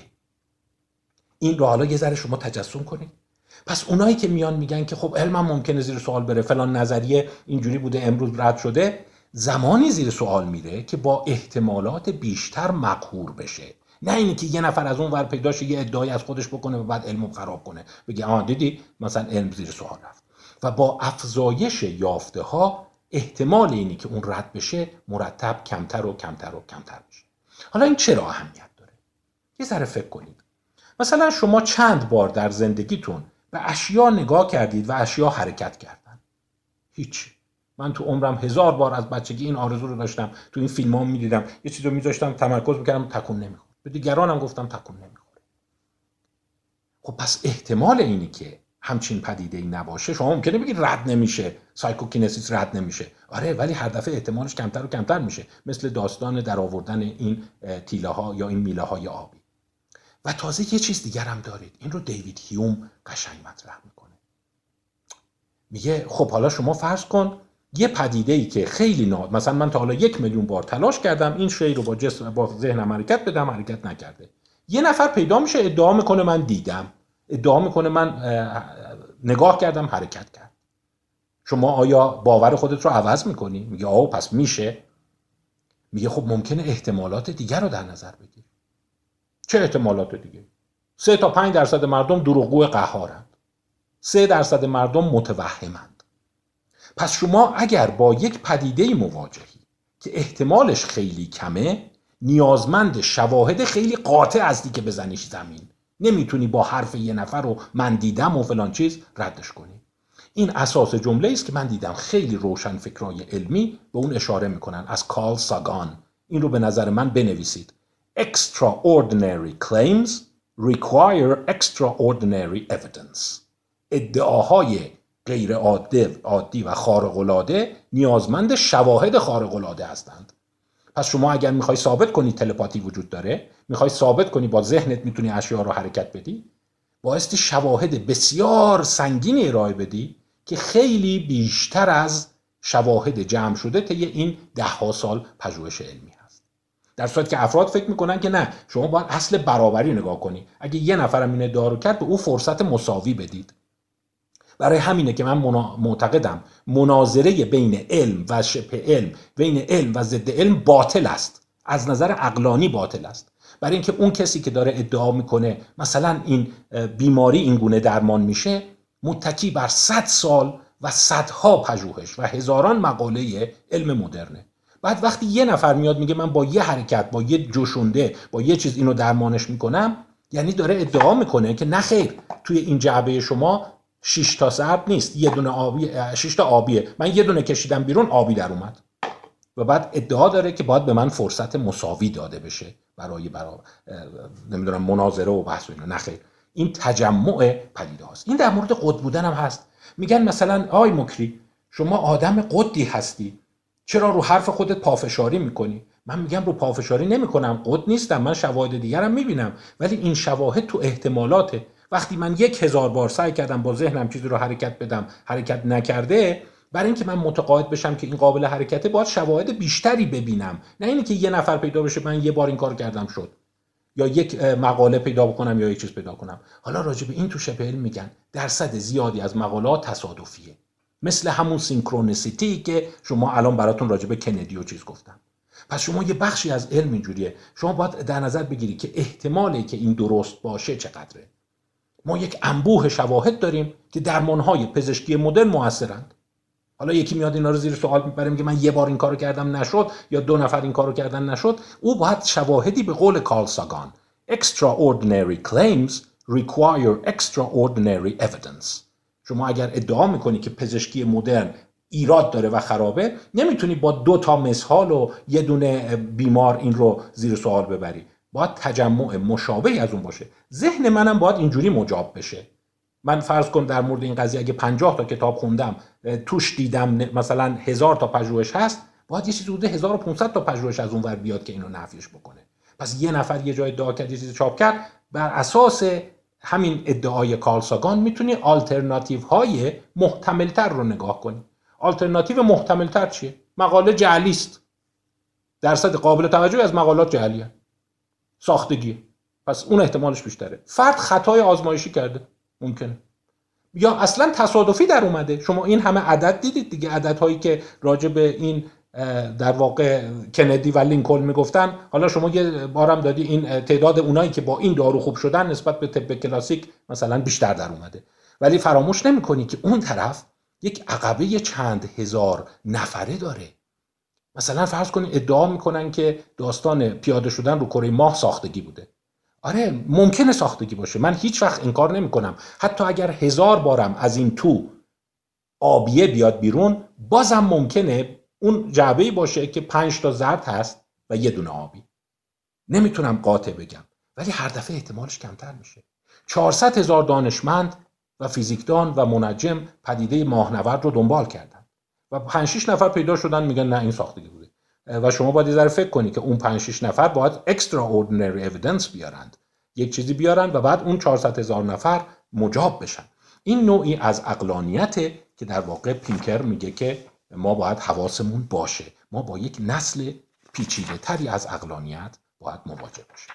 این رو حالا یه ذره شما تجسم کنید. پس اونایی که میان میگن که خب علمم ممکنه زیر سوال بره، فلان نظریه اینجوری بوده امروز رد شده، زمانی زیر سوال میره که با احتمالات بیشتر مقهور بشه. نه اینی که یه نفر از اون ور پیدا شه یه ادعایی از خودش بکنه و بعد علمو خراب کنه، بگه دیدی مثلا علم زیر سوال رفت. و با افزایش یافته ها احتمال اینی که اون رد بشه مرتب کمتر و کمتر و کمتر میشه. حالا این چرا اهمیت داره؟ یه ذره فکر کنید. مثلا شما چند بار در زندگیتون به اشیا نگاه کردید و اشیا حرکت کردن؟ هیچ. من تو عمرم 1000 بار از بچگی این آرزو رو داشتم، تو این فیلم‌ها می‌دیدم، یه چیزی رو می‌ذاشتم تمرکز می‌کردم تکون نمی‌خورد. به دیگرانم گفتم تکون نمی‌خوره. خب پس احتمال اینی که همچین پدیده‌ای نباشه، شما ممکنه بگید رد نمیشه، سایکوکینزیس رد نمیشه. آره، ولی هر دفعه احتمالش کمتر و کمتر میشه، مثل داستان در آوردن این تیله‌ها یا این میله‌های آبی. و تازه یه چیز دیگر هم دارید. این رو دیوید هیوم قشنگ مطرح میکنه. میگه خب حالا شما فرض کن یه پدیده‌ای که خیلی مثلا من تا حالا 1,000,000 بار تلاش کردم این شی رو با ذهنم حرکت بدم، حرکت نکرده. یه نفر پیدا میشه ادعا میکنه من دیدم، ادعا میکنه من نگاه کردم حرکت کرد. شما آیا باور خودت رو عوض میکنی؟ میگه پس میشه. میگه خب ممکنه احتمالات دیگر رو در نظر بگیری. چه احتمالات دیگه؟ 3 تا 5% مردم دروغگو قهارند. 3% مردم متوهمند. پس شما اگر با یک پدیده مواجهی که احتمالش خیلی کمه، نیازمند شواهد خیلی قاطع هستی که بزنیش زمین. نمیتونی با حرف یه نفر رو من دیدم و فلان چیز ردش کنی. این اساس جمله است که من دیدم خیلی روشن فکرای علمی به اون اشاره میکنن از کارل ساگان. این رو به نظر من بنویسید. Extraordinary claims require extraordinary evidence. ادعاهای غیر عادی و خارق‌العاده نیازمند شواهد خارق‌العاده هستند. پس شما اگر میخوای ثابت کنی تلپاتی وجود داره، میخوای ثابت کنی با ذهنت میتونی اشیاء رو حرکت بدی، بایستی شواهد بسیار سنگینی ارائه بدی که خیلی بیشتر از شواهد جمع شده طی این 10 سال پژوهش علمی هست. در صورتی که افراد فکر میکنن که نه، شما باید اصل برابری نگاه کنی. اگه یه نفرم این ادعا رو کرد، به او فرصت مساوی بدید. برای همینه که من معتقدم مناظره بین علم و شبه علم، بین علم و ضد علم باطل است، از نظر عقلانی باطل است. برای اینکه اون کسی که داره ادعا میکنه مثلا این بیماری این گونه درمان میشه، متکی بر 100 سال و صدها پژوهش و هزاران مقاله علم مدرنه. بعد وقتی یه نفر میاد میگه من با یه حرکت، با یه جوشونده، با یه چیز اینو درمانش میکنم، یعنی داره ادعا میکنه که نه خیر، توی این جعبه شما 6 تا سرد نیست، یه دونه آبی، 6 تا آبیه، من یه دونه کشیدم بیرون آبی در اومد. و بعد ادعا داره که باید به من فرصت مساوی داده بشه برای نمیدونم مناظره و بحث و اینا. نه خیر، این تجمع پدیده هاست. این در مورد قطب بودن هم هست. میگن مثلا آی مکری، شما آدم قطبی هستی، چرا رو حرف خودت پافشاری میکنی؟ من میگم رو پافشاری نمیکنم، قطب نیستم، من شواهد دیگرم میبینم، ولی این شواهد تو احتمالاته. وقتی من 1000 بار سعی کردم با ذهنم چیزی رو حرکت بدم، حرکت نکرده، برای اینکه من متقاعد بشم که این قابل حرکته، باید شواهد بیشتری ببینم، نه اینکه یه نفر پیدا بشه من یه بار این کار کردم شد، یا یک مقاله پیدا بکنم یا یک چیز پیدا کنم. حالا راجع به این تو شبه علم میگن درصد زیادی از مقالات تصادفیه، مثل همون سینکرونیسیتی که شما الان براتون راجع به کندی و چیز گفتم. پس شما یه بخشی از علم اینجوریه، شما باید در نظر بگیری که احتمالی که این درست باشه چقدره. ما یک انبوه شواهد داریم که درمانهای پزشکی مدرن موثرند. حالا یکی میاد اینا رو زیر سوال میبره، میگه من یه بار این کارو کردم نشد، یا 2 نفر این کارو کردن نشد. او باید شواهدی به قول کارل ساگان extraordinary claims require extraordinary evidence. شما اگر ادعا میکنی که پزشکی مدرن ایراد داره و خرابه، نمیتونی با 2 تا مثال و یه دونه بیمار این رو زیر سوال ببری. باید تجمع مشابهی از اون باشه. ذهن منم باید اینجوری مجاب بشه. من فرض کن در مورد این قضیه اگه 50 تا کتاب خوندم، توش دیدم مثلا 1000 تا پژوهش هست، باید یه چیزی حدود 1500 تا پژوهش از اون ور بیاد که اینو نفیش بکنه. پس یه نفر یه جای ادعا کرد، یه چیزی چاپ کرد، بر اساس همین ادعای کارل ساگان میتونی آلترناتیو های محتمل‌تر رو نگاه کنی. آلترناتیو محتمل‌تر چیه؟ مقاله جعلی است. درصد قابل توجهی از مقالات جعلیه. ساختگی. پس اون احتمالش بیشتره. فرد خطای آزمایشی کرده، ممکنه. یا اصلا تصادفی در اومده. شما این همه عدد دیدید دیگه، عددهایی که راجع به این در واقع کندی و لینکلن میگفتن. حالا شما یه بارم دادی این تعداد اونایی که با این دارو خوب شدن نسبت به طب کلاسیک مثلا بیشتر در اومده. ولی فراموش نمی‌کنی که اون طرف یک عقبه چند هزار نفره داره. مثلا فرض کنید ادعا میکنن که داستان پیاده شدن رو کره ماه ساختگی بوده. آره ممکنه ساختگی باشه، من هیچ وقت انکار نمی کنم. حتی اگر 1000 بارم از این تو آبیه بیاد بیرون، بازم ممکنه اون جعبه‌ای باشه که 5 تا زرد هست و یه دونه آبی. نمیتونم قاطع بگم، ولی هر دفعه احتمالش کمتر میشه. 400,000 دانشمند و فیزیکدان و منجم پدیده ماهنورد رو دنبال کردن و 5-6 نفر پیدا شدن میگن نه این ساختگی بوده. و شما باید یه ذره فکر کنی که اون 5-6 نفر باید extraordinary evidence بیارند، یک چیزی بیارند و بعد اون 400,000 نفر مجاب بشن. این نوعی از عقلانیته که در واقع پینکر میگه که ما باید حواسمون باشه، ما با یک نسل پیچیده تری از عقلانیت باید مواجه باشیم.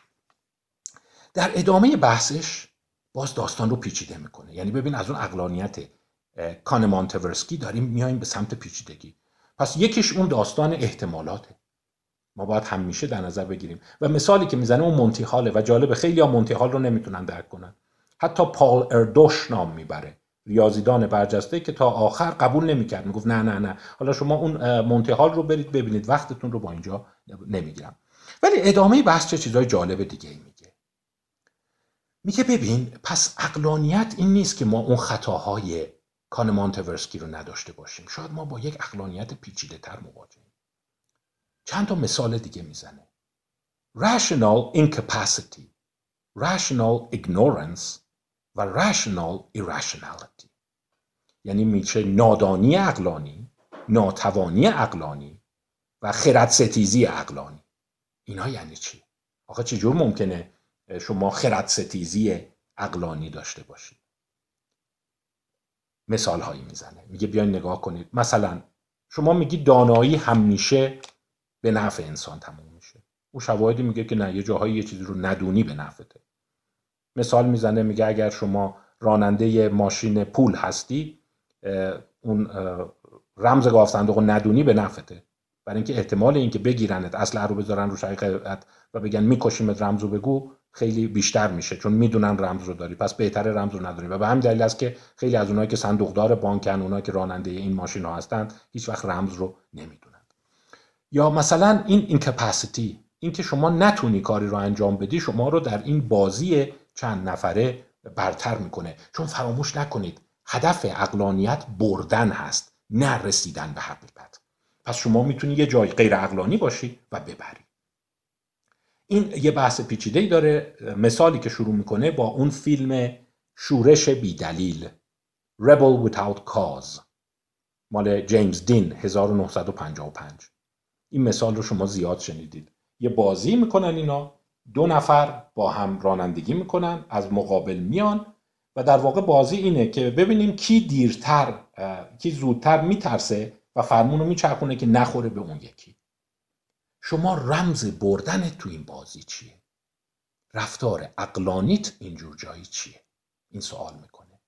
در ادامه بحثش باز داستان رو پیچیده میکنه. یعنی ببین از اون عقلانیت کانمان تورسکی داریم میایم به سمت پیچیدگی. پس یکیش اون داستان احتمالاته. ما باید همیشه در نظر بگیریم و مثالی که میزنه اون مونتی هاله و جالب خیلی ها مونتی هال رو نمیتونن درک کنن. حتی پال اردوش نام میبره، ریاضیدان برجسته که تا آخر قبول نمیکرد، میگفت نه نه نه، حالا شما اون مونتی هال رو برید ببینید، وقتتون رو با اینجا نمیگیرم. ولی ادامه بحث چه چیزای جالب دیگه میگه ببین پس عقلانیت این نیست که ما اون خطاهای کانمان تورسکی رو نداشته باشیم. شاید ما با یک عقلانیت پیچیده تر مواجهیم. چند تا مثال دیگه میزنه. rational incapacity، rational ignorance و rational irrationality. یعنی میشه نادانی عقلانی، ناتوانی عقلانی و خردستیزی عقلانی. اینا یعنی چی؟ آخه چجور ممکنه شما خردستیزی عقلانی داشته باشید؟ مثال هایی میزنه. میگه بیاین نگاه کنید. مثلا شما میگی دانایی همیشه به نفع انسان تموم میشه. اون شواهدی میگه که نه، یه جاهایی یه چیزی رو ندونی به نفعته. مثال میزنه، میگه اگر شما راننده ماشین پول هستی، اون رمز گاو صندوق رو ندونی به نفعته، برای اینکه احتمال اینکه بگیرنت، اسلحه رو بذارن رو شقیقت و بگن میکشیمت رمز رو بگو خیلی بیشتر میشه، چون میدونن رمز رو داری، پس بهتره رمز رو نداری. و به همین دلیل است که خیلی از اونایی که صندوقدار بانکن، اونایی که راننده این ماشین ها هستند، هیچ وقت رمز رو نمیدونن. یا مثلا این اینکپاسیتی، این که شما نتونی کاری رو انجام بدی، شما رو در این بازی چند نفره برتر میکنه. چون فراموش نکنید هدف عقلانیت بردن هست، نه رسیدن به حقیقت. پس شما میتونی یه جای غیر عقلانی باشی و ببری. این یه بحث پیچیده‌ای داره. مثالی که شروع میکنه با اون فیلم شورش بیدلیل، Rebel Without Cause، مال جیمز دین 1955. این مثال رو شما زیاد شنیدید. یه بازی میکنن اینا، دو نفر با هم رانندگی میکنن، از مقابل میان و در واقع بازی اینه که ببینیم کی دیرتر، کی زودتر میترسه و فرمون رو میچرخونه که نخوره به اون یکی. شما رمز بردن تو این بازی چیه؟ رفتار عقلانیت اینجور جایی چیه؟ این سوال میکنه.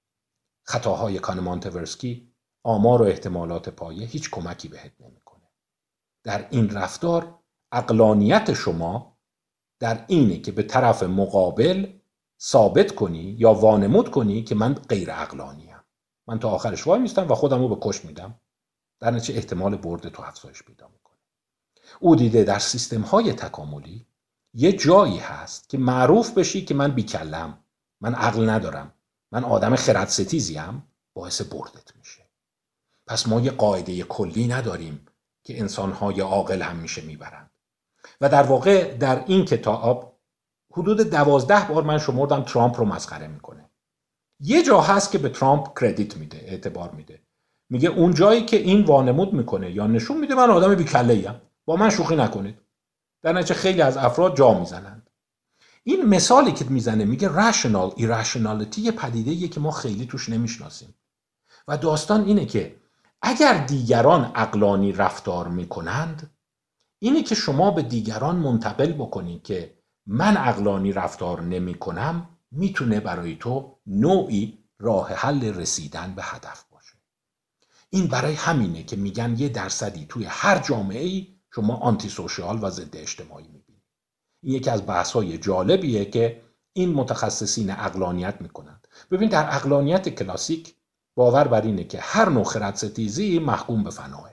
خطاهای کانمان تورسکی، آمار و احتمالات پایه هیچ کمکی بهت نمیکنه. در این رفتار عقلانیت شما در اینه که به طرف مقابل ثابت کنی یا وانمود کنی که من غیر عقلانیم، من تا آخرش وای میستم و خودم رو به کش میدم، در نتیجه احتمال برد تو افزایش پیدا میکنه. او دیده در سیستم های تکاملی یه جایی هست که معروف بشی که من بیکلم، من عقل ندارم، من آدم خردستیزیم، باعث بردت میشه. پس ما یه قاعده کلی نداریم که انسان‌های عاقل هم میشه میبرند. و در واقع در این کتاب حدود 12 بار من شمردم ترامپ رو مسخره میکنه. یه جا هست که به ترامپ کردیت میده، اعتبار میده. میگه اون جایی که این وانمود میکنه یا نشون میده من آدم بی‌کله‌ایم، با من شوخی نکنید، در نتیجه خیلی از افراد جا میزنند. این مثالی که میزنه، میگه رشنال ایرشنالیتی یه پدیده‌ایه که ما خیلی توش نمیشناسیم و داستان اینه که اگر دیگران عقلانی رفتار میکنند، اینی که شما به دیگران منتقل بکنی که من عقلانی رفتار نمی کنم، میتونه برای تو نوعی راه حل رسیدن به هدف باشه. این برای همینه که میگن 1% توی هر جامعه‌ای شما آنتی سوشیال و ضد اجتماعی میبینی. این یکی از بحث‌های جالبیه که این متخصصین عقلانیت میکنند. ببین در عقلانیت کلاسیک باور بر اینه که هر نوع خردستیزی محکوم به فناه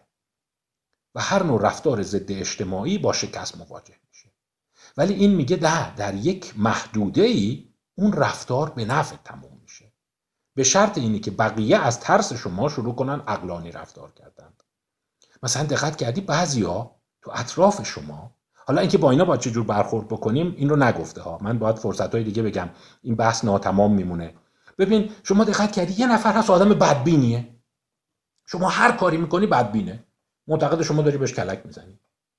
و هر نوع رفتار ضد اجتماعی با شکست مواجه میشه. ولی این میگه در یک محدوده‌ای اون رفتار به نفع تموم میشه، به شرط اینی که بقیه از ترس شما شروع کنن عقلانی رفتار کردن. مثلا دقت کردی بعضیا تو اطراف شما، حالا اینکه با اینا باید چجور برخورد بکنیم این رو نگفته ها، من باید فرصت‌های دیگه بگم، این بحث ناتمام میمونه. ببین شما دقت کردی یه نفر هست آدم بدبینیه، شما هر کاری میکنی بدبینه، معتقد شما داری بهش کلک میزنی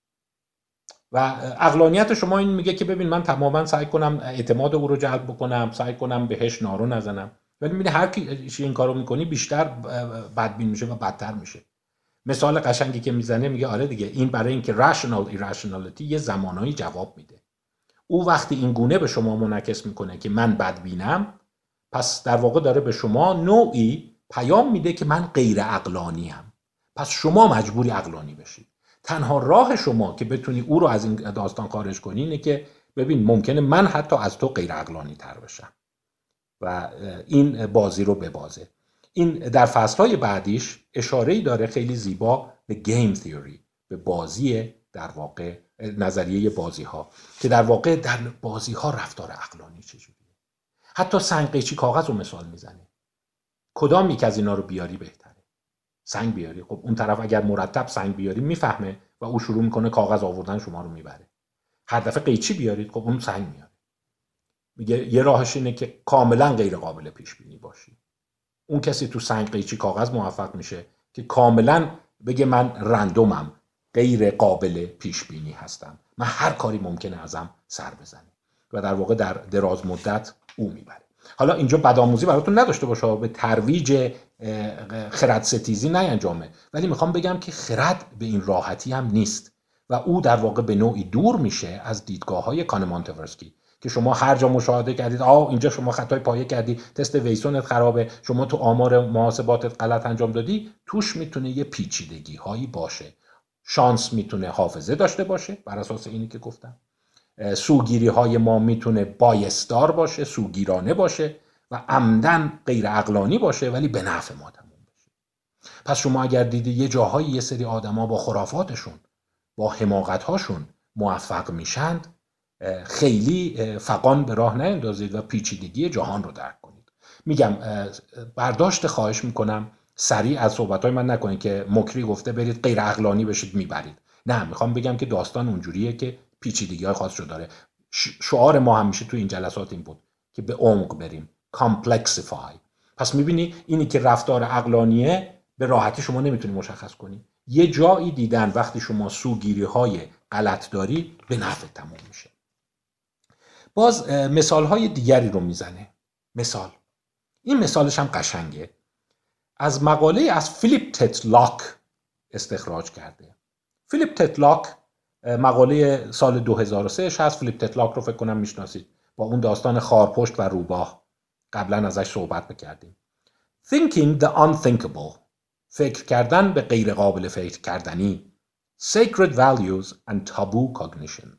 و عقلانیت شما این میگه که ببین من تماما سعی کنم اعتماد او رو جلب بکنم، سعی کنم بهش نارو نزنم، ولی میبینی هر کی این کارو میکنی بیشتر بدبین میشه و بدتر میشه. مثال قشنگی که میزنه میگه آره دیگه، این برای اینکه رشنال ایرشنالیتی یه زمانایی جواب میده. او وقتی این گونه به شما منعکس میکنه که من بدبینم، پس در واقع داره به شما نوعی پیام میده که من غیر عقلانیم، پس شما مجبوری عقلانی بشید. تنها راه شما که بتونی او رو از این داستان خارج کنی اینه که ببین ممکنه من حتی از تو غیر عقلانی تر بشم و این بازی رو ببازه. این در فصلهای بعدیش اشاره‌ای داره خیلی زیبا به گیم تیوری، به بازی در واقع نظریه بازی ها، که در واقع در بازی ها رفتار عقلانی چجوریه. حتی سنگ قیچی کاغذ رو مثال میزنه. کدام یک از اینا رو بیاری بهتره؟ سنگ بیاری. خب اون طرف اگر مرتب سنگ بیاری میفهمه و او شروع میکنه کاغذ آوردن شما رو میبره. هر دفعه قیچی بیارید خب اون سنگ میاره. میگه یه راهش اینه که کاملا غیر قابل پیش بینی باشی. اون کسی تو سنگ قیچی کاغذ موفق میشه که کاملا بگه من رندومم، غیر قابل پیش بینی هستم، من هر کاری ممکنه ازم سر بزنه و در واقع در دراز مدت او میبره. حالا اینجا بدآموزی براتون نداشته باشه، به ترویج خرد ستیزی نینجامه، ولی میخوام بگم که خرد به این راحتی هم نیست و او در واقع به نوعی دور میشه از دیدگاه‌های کانمان تورسکی که شما هر جا مشاهده کردید اینجا شما خطای پایه کردی، تست ویسونت خرابه، شما تو آمار محاسباتت غلط انجام دادی، توش میتونه یه پیچیدگی هایی باشه. شانس میتونه حافظه داشته باشه بر اساس اینی که گفتم، سوگیری های ما میتونه بایستار باشه، سوگیرانه باشه و عمدن غیر عقلانی باشه ولی به نفع ما تموم بشه. پس شما اگر دیدی یه جاهایی یه سری آدما با خرافاتشون، با حماقت‌هاشون موفق میشند، خیلی فغان به راه نیندازید و پیچیدگی جهان رو درک کنید. میگم برداشت خواهش میکنم سریع از صحبت‌های من نکنید که مکری گفته برید غیر عقلانی بشید میبرید. نه، میخوام بگم که داستان اونجوریه که پیچیدگی‌های خاص رو داره. شعار ما همیشه تو این جلسات این بود که به عمق بریم، complexify. پس میبینی اینی که رفتار عقلانیه به راحتی شما نمیتونی مشخص کنی. یه جایی دیدن وقتی شما سوگیری‌های غلط داری به نفع تموم میشه. باز مثال‌های دیگری رو میزنه. این مثالش هم قشنگه. از مقاله از فیلیپ تتلاک استخراج کرده. فیلیپ تتلاک مقاله سال 2003 هست. فیلیپ تتلاک رو فکر کنم میشناسید، با اون داستان خارپشت و روباه قبلا ازش صحبت کردیم. Thinking the unthinkable، فکر کردن به غیر قابل فکر کردنی. Sacred values and taboo cognitions.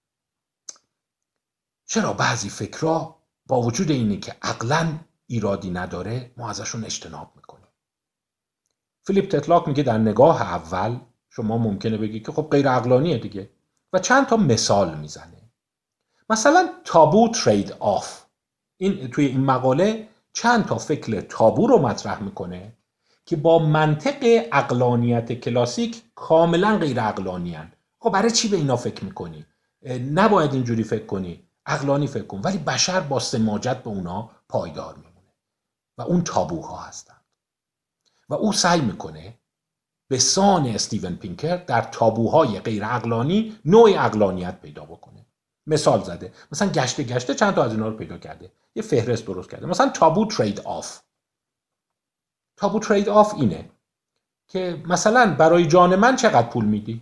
چرا بعضی فکرها با وجود اینی که عقلاً ایرادی نداره ما ازشون اجتناب میکنیم؟ فیلیپ تتلاک میگه در نگاه اول شما ممکنه بگی که خب غیر عقلانیه دیگه و چند تا مثال میزنه. مثلا تابو ترید آف. توی این مقاله چند تا فکر تابو رو مطرح میکنه که با منطق عقلانیت کلاسیک کاملا غیر عقلانی هن. خب برای چی به اینا فکر میکنی؟ نباید اینجوری فکر کنی، عقلانی فکر کن. ولی بشر با سماجت به اونا پایدار میمونه و اون تابوها هستن و او سعی میکنه به سان استیون پینکر در تابوهای غیر عقلانی نوع عقلانیت پیدا بکنه. مثال زده، مثلا گشته چند تا از اینا رو پیدا کرده، یه فهرست درست کرده. مثلا تابو ترید آف. تابو ترید آف اینه که مثلا برای جان من چقدر پول میدی؟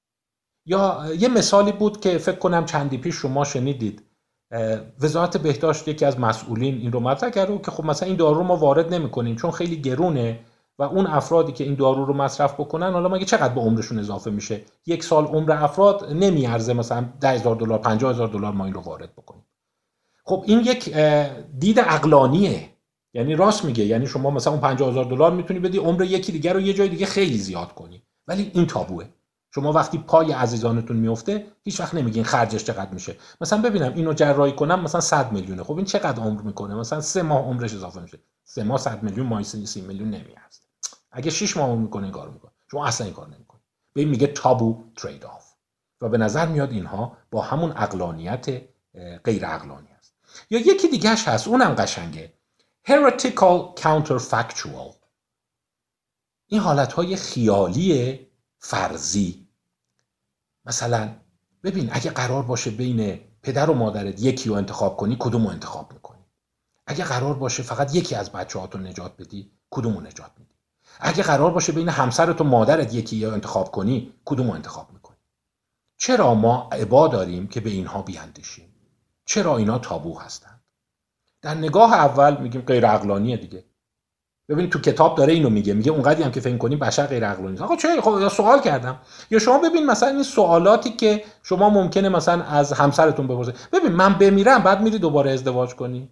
یا یه مثالی بود که فکر کنم چندی پیش شما شنیدید، وزارت بهداشت یکی از مسئولین این رو مطرح کرده که خب مثلا این دارو رو ما وارد نمی‌کنیم چون خیلی گرونه و اون افرادی که این دارو رو مصرف بکنن حالا مگه چقدر به عمرشون اضافه میشه؟ 1 سال عمر افراد نمیارزه مثلا $10,000 $50,000 ما این رو وارد بکنیم. خب این یک دید عقلانیه، یعنی راست میگه، یعنی شما مثلا اون $50,000 میتونی بدی عمر یکی دیگر رو یه جای دیگه خیلی زیاد کنی، ولی این تابوه. شما وقتی پای عزیزانتون میفته هیچ وقت نمیگین خرجش چقدر میشه. مثلا ببینم اینو جراحی کنم مثلا 100 میلیونه، خب این چقدر عمر میکنه؟ مثلا 3 ماه عمرش اضافه میشه. 3 ماه 100 میلیون ماهی 30 میلیون نمیارزه. اگه 6 ماه عمر میکنه این کارو میکنه، شما اصلا این کار نمیکنه. به این میگه تابو ترید آف و به نظر میاد اینها با همون عقلانیت غیر عقلانی است. یا یکی دیگه‌اش هست، اونم قشنگه. heretical counterfactual. این حالتهای خیالی فرضی. مثلا ببین اگه قرار باشه بین پدر و مادرت یکی رو انتخاب کنی کدوم رو انتخاب میکنی؟ اگه قرار باشه فقط یکی از بچه‌هاتو نجات بدی کدوم رو نجات میدی؟ اگه قرار باشه بین همسرت و مادرت یکی رو انتخاب کنی کدوم رو انتخاب میکنی؟ چرا ما ابا داریم که به اینها بیاندیشیم؟ چرا اینا تابو هستند؟ در نگاه اول میگیم غیر عقلانیه دیگه. ببین تو کتاب داره اینو میگه اونقدری هم که فکر کنی بشر غیر عقلانی است. آقا چه؟ خب سوال کردم. یا شما ببین مثلا این سوالاتی که شما ممکنه مثلا از همسرتون بپرسید، ببین من بمیرم بعد میری دوباره ازدواج کنی؟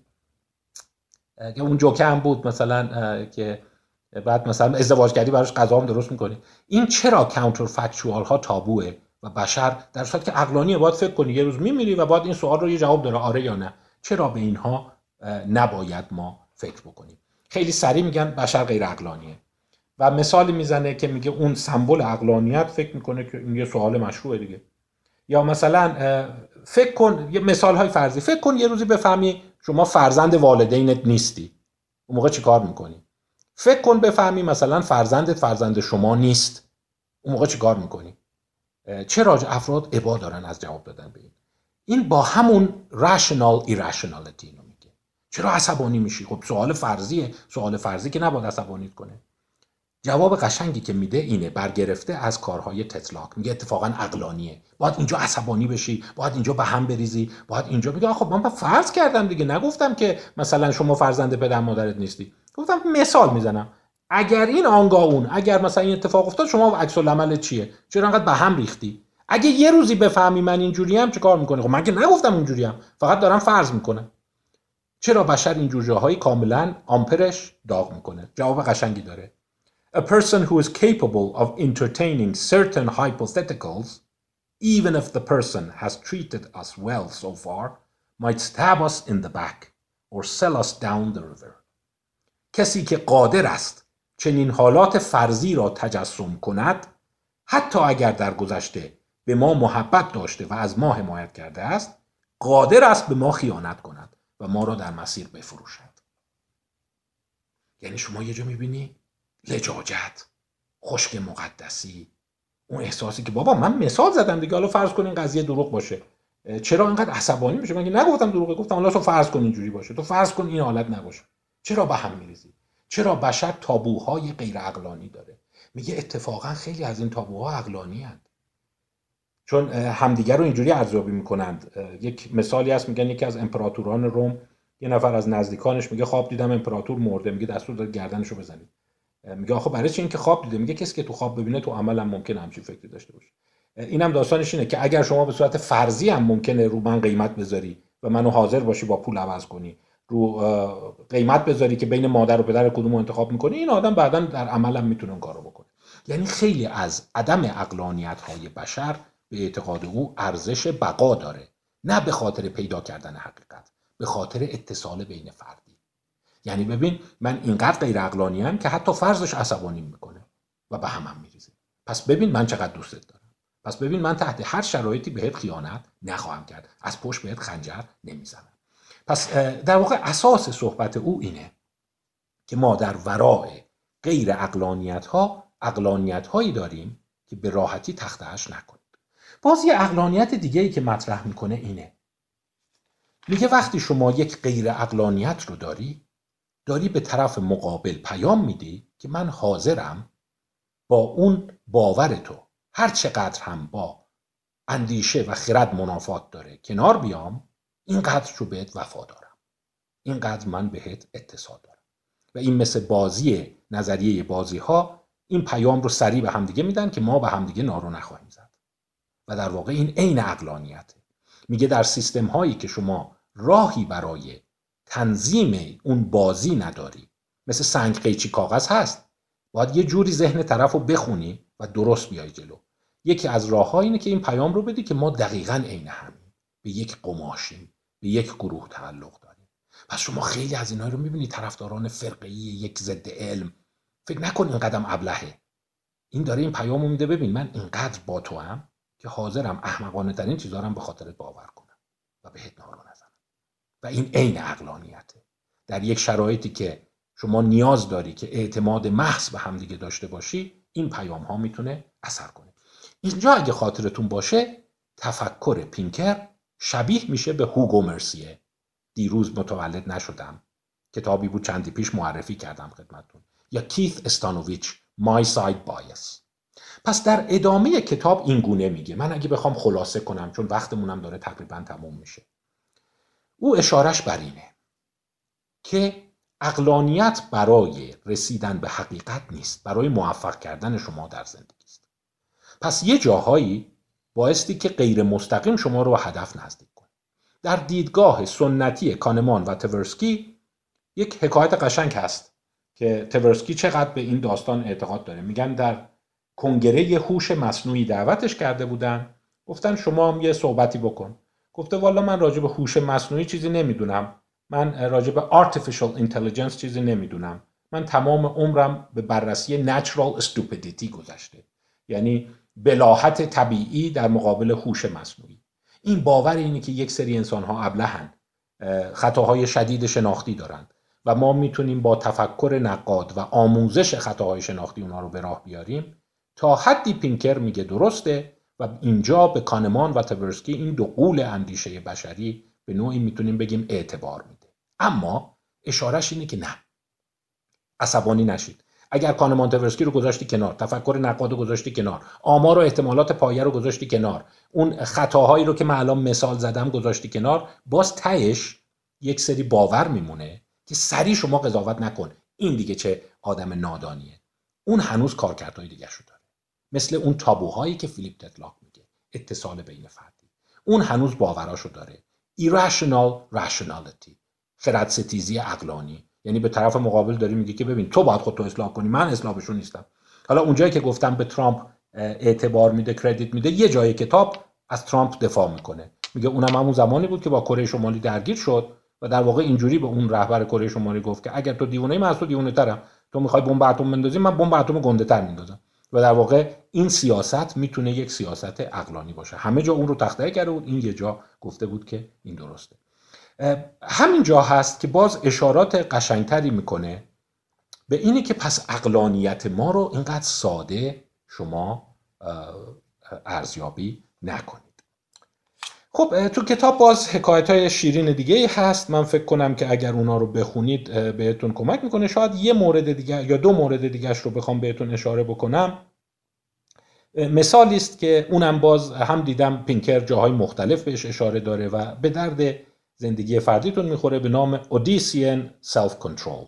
که اون جوکه هم بود مثلا که بعد مثلا ازدواج کردی براش غذا هم درست میکنی. این چرا کانتر فکچوال ها تابوه و بشر در صورتی که عقلانیه باید فکر کنی یه روز میمیری و باید این سوال رو یه جواب داره آره یا نه؟ چرا به اینها نباید ما فکر بکنیم؟ خیلی سریع میگن بشر غیر عقلانیه و مثالی میزنه که میگه اون سمبل عقلانیت فکر میکنه که این یه سوال مشروعه دیگه. یا مثلا فکر کن، یه مثال های فرضی، فکر کن یه روزی بفهمی شما فرزند والدینت نیستی، اون موقع چی کار میکنی؟ فکر کن بفهمی مثلا فرزندت فرزند شما نیست، اون موقع چی کار میکنی؟ چرا افراد ابا دارن از جواب دادن به این با همون rational irrationality اینو میگه. چرا عصبانی میشی؟ خب سوال فرضیه، سوال فرضی که نباید عصبانیت کنه. جواب قشنگی که میده اینه، برگرفته از کارهای تتلاک، میگه اتفاقا عقلانیه. باید اینجا عصبانی بشی، باید اینجا به هم بریزی، باید اینجا بگی خب من فرض کردم دیگه، نگفتم که مثلا شما فرزند پدر مادرت نیستی، گفتم مثال میزنم. اگر این آنگاه اون، اگر مثلا این اتفاق افتاد شما عکس العمل چیه؟ چرا انقدر به هم ریختی؟ اگه یه روزی بفهمی من اینجوریم چه کار میکنی؟ خب من که نگفتم اینجوریم، فقط دارم فرض میکنم. چرا بشر اینجور جاهایی کاملا آمپرش داغ میکنه؟ جواب قشنگی داره. A person who is capable of entertaining certain hypotheticals, even if the person has treated us well so far, might stab us in the back or sell us down the river. کسی که قادر است چنین حالات فرضی را تجسم کند، حتی اگر در گذشته به ما محبت داشته و از ما حمایت کرده است، قادر است به ما خیانت کند و ما را در مسیر بفروشد. یعنی شما یه جا میبینی لجاجت، خشک مقدسی، اون احساسی که بابا من مثال زدم دیگه، حالا فرض کن این قضیه دروغ باشه، چرا اینقدر عصبانی میشه؟ من که نگفتم دروغه، گفتم حالا تو فرض کن اینجوری باشه، تو فرض کن این حالت نباشه. چرا به هم میریزی؟ چرا بشر تابوهای غیر عقلانی داره؟ میگه اتفاقا خیلی از این تابوها عقلانی هستند، چون همدیگر رو اینجوری ارزیابی میکنند. یک مثالی هست، میگن یکی از امپراتوران روم یه نفر از نزدیکانش میگه خواب دیدم امپراتور مرده، میگه دستور داد گردنشو بزنید. میگه آخه برای چی این که خواب دیده؟ میگه کسی که تو خواب ببینه تو عمل هم ممکنه همچین فکری داشته باشه. اینم داستانش اینه که اگر شما به صورت فرضی هم ممکنه رو من قیمت بذاری و منو حاضر باشی با پول عوض کنی، رو قیمت بذاری که بین مادر و پدر کدومو انتخاب میکنی، این آدم بعداً در عمل هم میتونه اون کارو بکنه. یعنی خیلی از عدم عقلانیت های بشر به اعتقاد او ارزش بقا داره، نه به خاطر پیدا کردن حقیقت، به خاطر اتصال بین فردی. یعنی ببین من اینقدر غیر عقلانیم که حتی فرضش عصبانی میکنه و به هم میریزه. پس ببین من چقدر دوستت دارم، پس ببین من تحت هر شرایطی بهت خیانت نخواهم کرد، از پشت بهت خنجر نمیزنم. پس در واقع اساس صحبت او اینه که ما در ورای غیر عقلانیت ها عقلانیت هایی داریم که به راحتی تخطئش نکنید. باز یه عقلانیت دیگه ای که مطرح میکنه اینه، میگه وقتی شما یک غیر عقلانیت رو داری به طرف مقابل پیام میدی که من حاضرم با اون باور تو هر چقدر هم با اندیشه و خرد منافات داره کنار بیام، اینقدر رو بهت وفا دارم، اینقدر من بهت اتصال دارم. و این مثل بازی نظریه بازی ها، این پیام رو سریع به همدیگه میدن که ما به همدیگه نارو نخواهیم زد. و در واقع این عین عقلانیته. میگه در سیستم هایی که شما راهی برای تنظیم اون بازی نداری، مثل سنگ قیچی کاغذ هست، باید یه جوری ذهن طرف رو بخونی و درست بیای جلو. یکی از راه‌ها اینه که این پیام رو بدی که ما دقیقاً عین همیم، به یک قماشیم، به یک گروه تعلق داریم. پس شما خیلی از اینها رو میبینی طرفداران فرقه‌ای یک ضد علم، فکر نکن این قدم ابلهه، این داره این پیامو میده ببین من اینقدر با تو هم که حاضرم احمقانه ترین چیزا رو به خاطرت باور کنم و بهت نارو نزنم. و این عین عقلانیته. در یک شرایطی که شما نیاز داری که اعتماد محض به همدیگه داشته باشی، این پیام ها میتونه اثر کنه. اینجا اگه خاطرتون باشه تفکر پینکر شبیه میشه به هوگو مرسیه. دیروز متولد نشدم، کتابی بود چندی پیش معرفی کردم خدمتتون. یا کیت استانوویچ My Side Bias. پس در ادامه کتاب این گونه میگه، من اگه بخوام خلاصه کنم چون وقتمونم داره تقریبا تموم میشه، او اشارش بر اینه که عقلانیت برای رسیدن به حقیقت نیست، برای موفق کردن شما در زندگی است. پس یه جاهایی بایستی که غیر مستقیم شما رو به هدف نزدیک کنه. در دیدگاه سنتی کانمان و تورسکی یک حکایت قشنگ هست که تورسکی چقدر به این داستان اعتقاد داره. میگن در کنگره هوش مصنوعی دعوتش کرده بودن، گفتن شما هم یه صحبتی بکن. گفته والا من راجع به هوش مصنوعی چیزی نمیدونم، من راجع به artificial intelligence چیزی نمیدونم. من تمام عمرم به بررسی natural stupidity گذشته، یعنی بلاهت طبیعی در مقابل هوش مصنوعی. این باور اینه که یک سری انسان‌ها ابلهن، خطاهای شدید شناختی دارند و ما میتونیم با تفکر نقاد و آموزش خطاهای شناختی اونها رو به راه بیاریم. تا حدی پینکر میگه درسته و اینجا به کانمان و تورسکی این دو غول اندیشه بشری به نوعی میتونیم بگیم اعتبار میده. اما اشارش اینه که نه، عصبانی نشید. اگر کانمان تورسکی رو گذاشتی کنار، تفکر نقاد رو گذاشتی کنار، آمار و احتمالات پایه رو گذاشتی کنار، اون خطاهایی رو که من الان مثال زدم گذاشتی کنار، باز تهش یک سری باور میمونه که سریع شما قضاوت نکن، این دیگه چه آدم نادانیه. اون هنوز کارکردهای دیگه شو داره، مثل اون تابوهایی که فیلیپ تتلاق میگه، اتصال بین فردی. اون هنوز باوراشو داره. irrational rationality، خردستیزی عقلانی. یعنی به طرف مقابل داری میگه که ببین تو باید خودتو اصلاح کنی، من اصلاحشون نیستم. حالا اونجایی که گفتم به ترامپ اعتبار میده، کردیت میده، یه جای کتاب از ترامپ دفاع میکنه، میگه اونم همون زمانی بود که با کره شمالی درگیر شد و در واقع اینجوری به اون رهبر کره شمالی گفت که اگر تو دیوونه ای من از تو دیوونه ترم، تو میخوای بمب اتم بندازی، من بمب اتم گنده تر میندازم. و در واقع این سیاست میتونه یک سیاست عقلانی باشه. همه جا اون رو تخته کرده بود، این یه جا گفته بود که این درسته. همین جا هست که باز اشارات قشنگتری میکنه به اینه که پس عقلانیت ما رو اینقدر ساده شما ارزیابی نکنید. خب تو کتاب باز حکایت‌های شیرین دیگه هست، من فکر کنم که اگر اونا رو بخونید بهتون کمک میکنه. شاید یه مورد دیگه یا دو مورد دیگهش رو بخوام بهتون اشاره بکنم. مثالی است که اونم باز هم دیدم پینکر جاهای مختلف بهش اشاره داره و به درد زندگی فردیتون میخوره، به نام اودیسین سلف کنترل،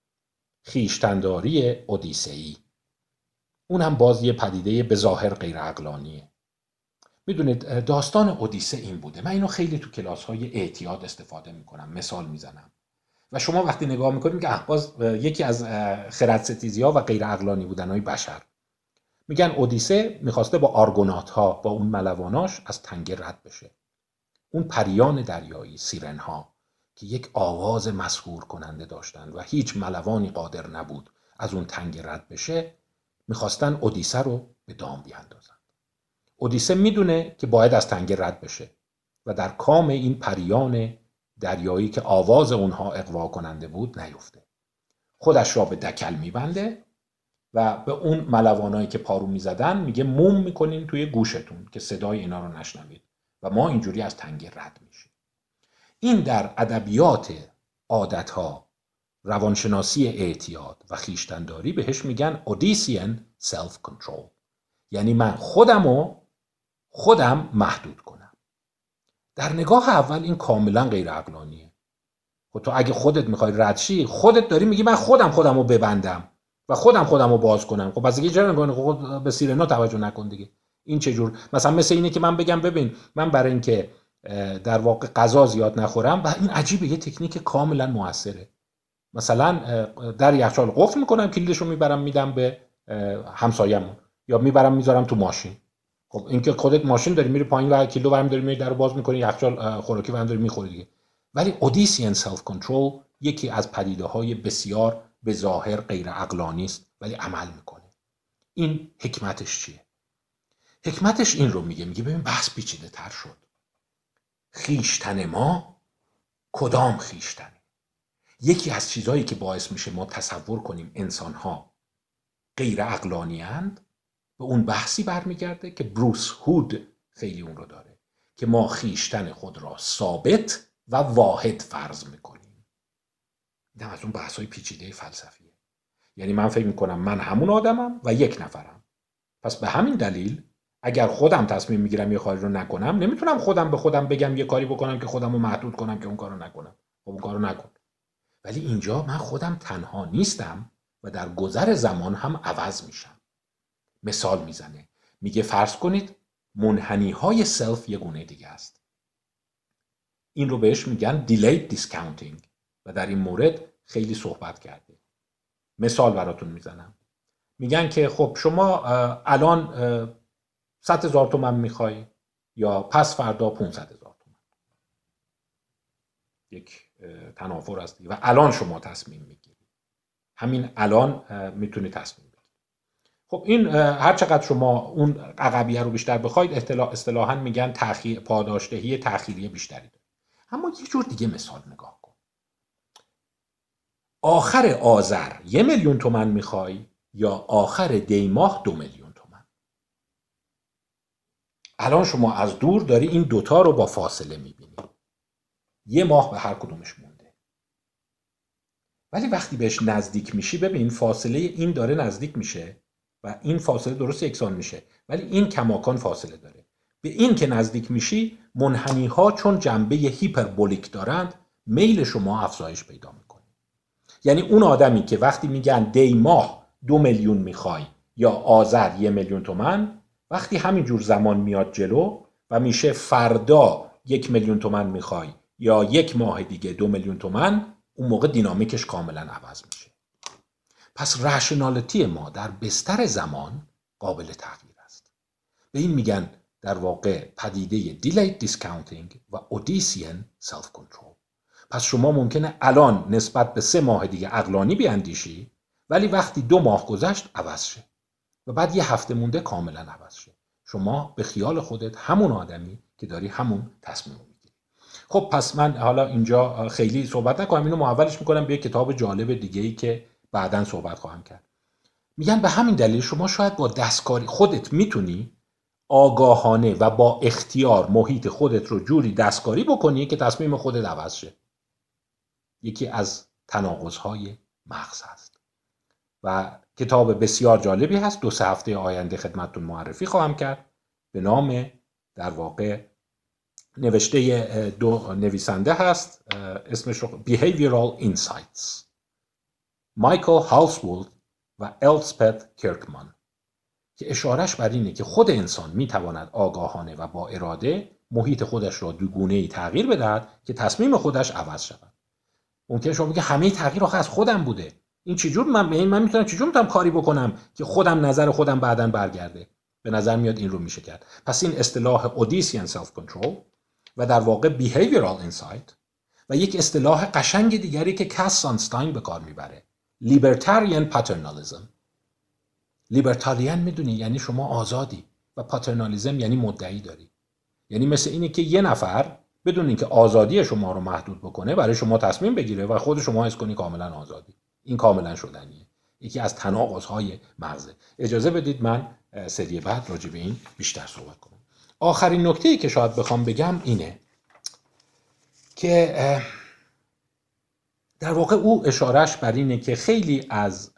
خویشتن‌داری اودیسئی. اون هم باز یه پدیده به ظاهر غیر عقلانیه. میدونید داستان اودیسه این بوده، من اینو خیلی تو کلاس‌های اعتیاد استفاده میکنم، مثال میزنم و شما وقتی نگاه میکنید که باز یکی از خردستیزی‌ها و غیر عقلانی بودن‌های بشر، میگن اودیسه میخواسته با آرگونات‌ها، با اون ملواناش از تنگه رد بشه. اون پریان دریایی، سیرن‌ها، که یک آواز مسحور کننده داشتن و هیچ ملوانی قادر نبود از اون تنگه رد بشه، میخواستن اودیسه رو به دام بیاندازن. اودیسه میدونه که باید از تنگه رد بشه و در کام این پریان دریایی که آواز اونها اغوا کننده بود نیفته. خودش را به دکل میبنده و به اون ملوانایی که پارو میزدن میگه موم میکنین توی گوشتون که صدای اینا رو نشنوید و ما اینجوری از تنگه رد میشیم. این در ادبیات عادتها، روانشناسی اعتیاد و خویشتن‌داری بهش میگن اودیسین سلف کنترل، یعنی من خودم محدود کنم. در نگاه اول این کاملا غیر عقلانیه. خب تو اگه خودت میخوای رد شی، خودت داری میگی من خودم رو ببندم و خودم رو باز کنم. خب دیگه چرا نگاه خود به سیرنا توجه نکن دیگه. این چه جور مثلا مثل اینه که من بگم ببین من برای اینکه در واقع غذا زیاد نخورم، و این عجیبه، یه تکنیک کاملا موثره. مثلا در یخچال قفل میکنم، کلیدشو میبرم میدم به همسایه‌مون یا میبرم میذارم تو ماشین. خب اینکه خودت ماشین داری میری پایین و کیلو برمی داری میری درو باز میکنی، یخچال خوراکی برمی داری میخوری دیگه. ولی اودیسین سلف کنترل یکی از پدیده‌های بسیار به ظاهر غیر عقلانی است ولی عمل میکنه. این حکمتش چیه؟ حکمتش این رو میگه ببین بحث پیچیده تر شد. خویشتن ما کدام خویشتنه؟ یکی از چیزهایی که باعث میشه ما تصور کنیم انسان‌ها غیر عقلانی اند به اون بحثی برمیگرده که بروس هود خیلی اون رو داره، که ما خویشتن خود را ثابت و واحد فرض میکنیم. این از اون بحث‌های پیچیده فلسفیه. یعنی من فکر میکنم من همون آدمم و یک نفرم، پس به همین دلیل اگر خودم تصمیم میگیرم یه کاری رو نکنم، نمیتونم خودم به خودم بگم یه کاری بکنم که خودم رو محدود کنم که اون کارو نکنم. خب اون کارو نکن. ولی اینجا من خودم تنها نیستم و در گذر زمان هم عوض میشم. مثال میزنه، میگه فرض کنید منحنی های سلف یه گونه دیگه است. این رو بهش میگن delayed discounting و در این مورد خیلی صحبت کرده. مثال براتون میزنم. میگن که خب شما الان 100,000 تومان میخوای یا پس فردا 500,000 تومان. یک تنافر هستی و الان شما تصمیم میگیری، همین الان میتونی تصمیم بگیری. خب این هر چقدر شما اون عقبیه رو بیشتر بخواید اصطلاحاً میگن پاداشدهی تأخیری بیشتری داره. اما یه جور دیگه مثال نگاه کن. آخر آذر 1 میلیون تومان میخوای یا آخر دی ماه 2 میلیون تومان؟ الان شما از دور داری این دوتا رو با فاصله میبینی، 1 ماه به هر کدومش مونده. ولی وقتی بهش نزدیک میشی، ببین فاصله این داره نزدیک میشه و این فاصله درست یکسان میشه، ولی این کماکان فاصله داره. به این که نزدیک میشی، منحنی ها چون جنبه هیپربولیک دارند، میل شما افزایش پیدا میکنه. یعنی اون آدمی که وقتی میگن دی ماه 2 میلیون میخوای یا آذر 1 میلیون تومان، وقتی همین جور زمان میاد جلو و میشه فردا 1 میلیون تومان میخوای یا 1 ماه دیگه 2 میلیون تومان، اون موقع دینامیکش کاملا عوض میشه. پس رشنالیتی ما در بستر زمان قابل تغییر است. به این میگن در واقع پدیده دیلیت دیسکاونتینگ و اودیسین سلف کنترل. پس شما ممکنه الان نسبت به 3 ماه دیگه عقلانی بیاندیشی، ولی وقتی 2 ماه گذشت عوض شه و بعد 1 هفته مونده کاملا عوض شه. شما به خیال خودت همون آدمی که داری همون تصمیم میگیری. خب پس من حالا اینجا خیلی صحبت نکنم، اینو محولش میکنم به یک کتاب جالب دیگه‌ای که بعداً صحبت خواهم کرد. میگن به همین دلیل شما شاید با دستکاری خودت میتونی آگاهانه و با اختیار محیط خودت رو جوری دستکاری بکنی که تصمیم خودت عوض شه. یکی از تناقض‌های مغز هست و کتاب بسیار جالبی هست. 2-3 هفته آینده خدمتتون معرفی خواهم کرد به نام در واقع نوشته 2 نویسنده هست، اسمش رو Behavioral Insights، مایکل هالسوولد و السپت کرکمان، که اشارش بر اینه که خود انسان میتواند آگاهانه و با اراده محیط خودش را دوگونه‌ای تغییر بدهد که تصمیم خودش عوض شود. ممکنه شما بگید همه تغییر آخه از خودم بوده. این چجور من میتونم کاری بکنم که خودم نظر خودم بعداً برگرده؟ به نظر میاد این رو میشه کرد. پس این اصطلاح اودیسین سلف کنترل و در واقع بیهیویرال اینسایت و یک اصطلاح قشنگ دیگری که کاس سانستاین به کار میبره، لیبرتاریان پاترنالیسم. لیبرتاریان میدونی یعنی شما آزادی و پاترنالیسم یعنی مدعی داری. یعنی مثل اینه که یه نفر بدون اینکه آزادی شما رو محدود بکنه برای شما تصمیم بگیره و خود شما حس کنی کاملا آزادی. این کاملا شدنیه. یکی از تناقض‌های مغزه. اجازه بدید من سری بعد راجع به این بیشتر صحبت کنم. آخرین نکته‌ای که شاید بخوام بگم اینه که در واقع او اشارش بر اینه که خیلی از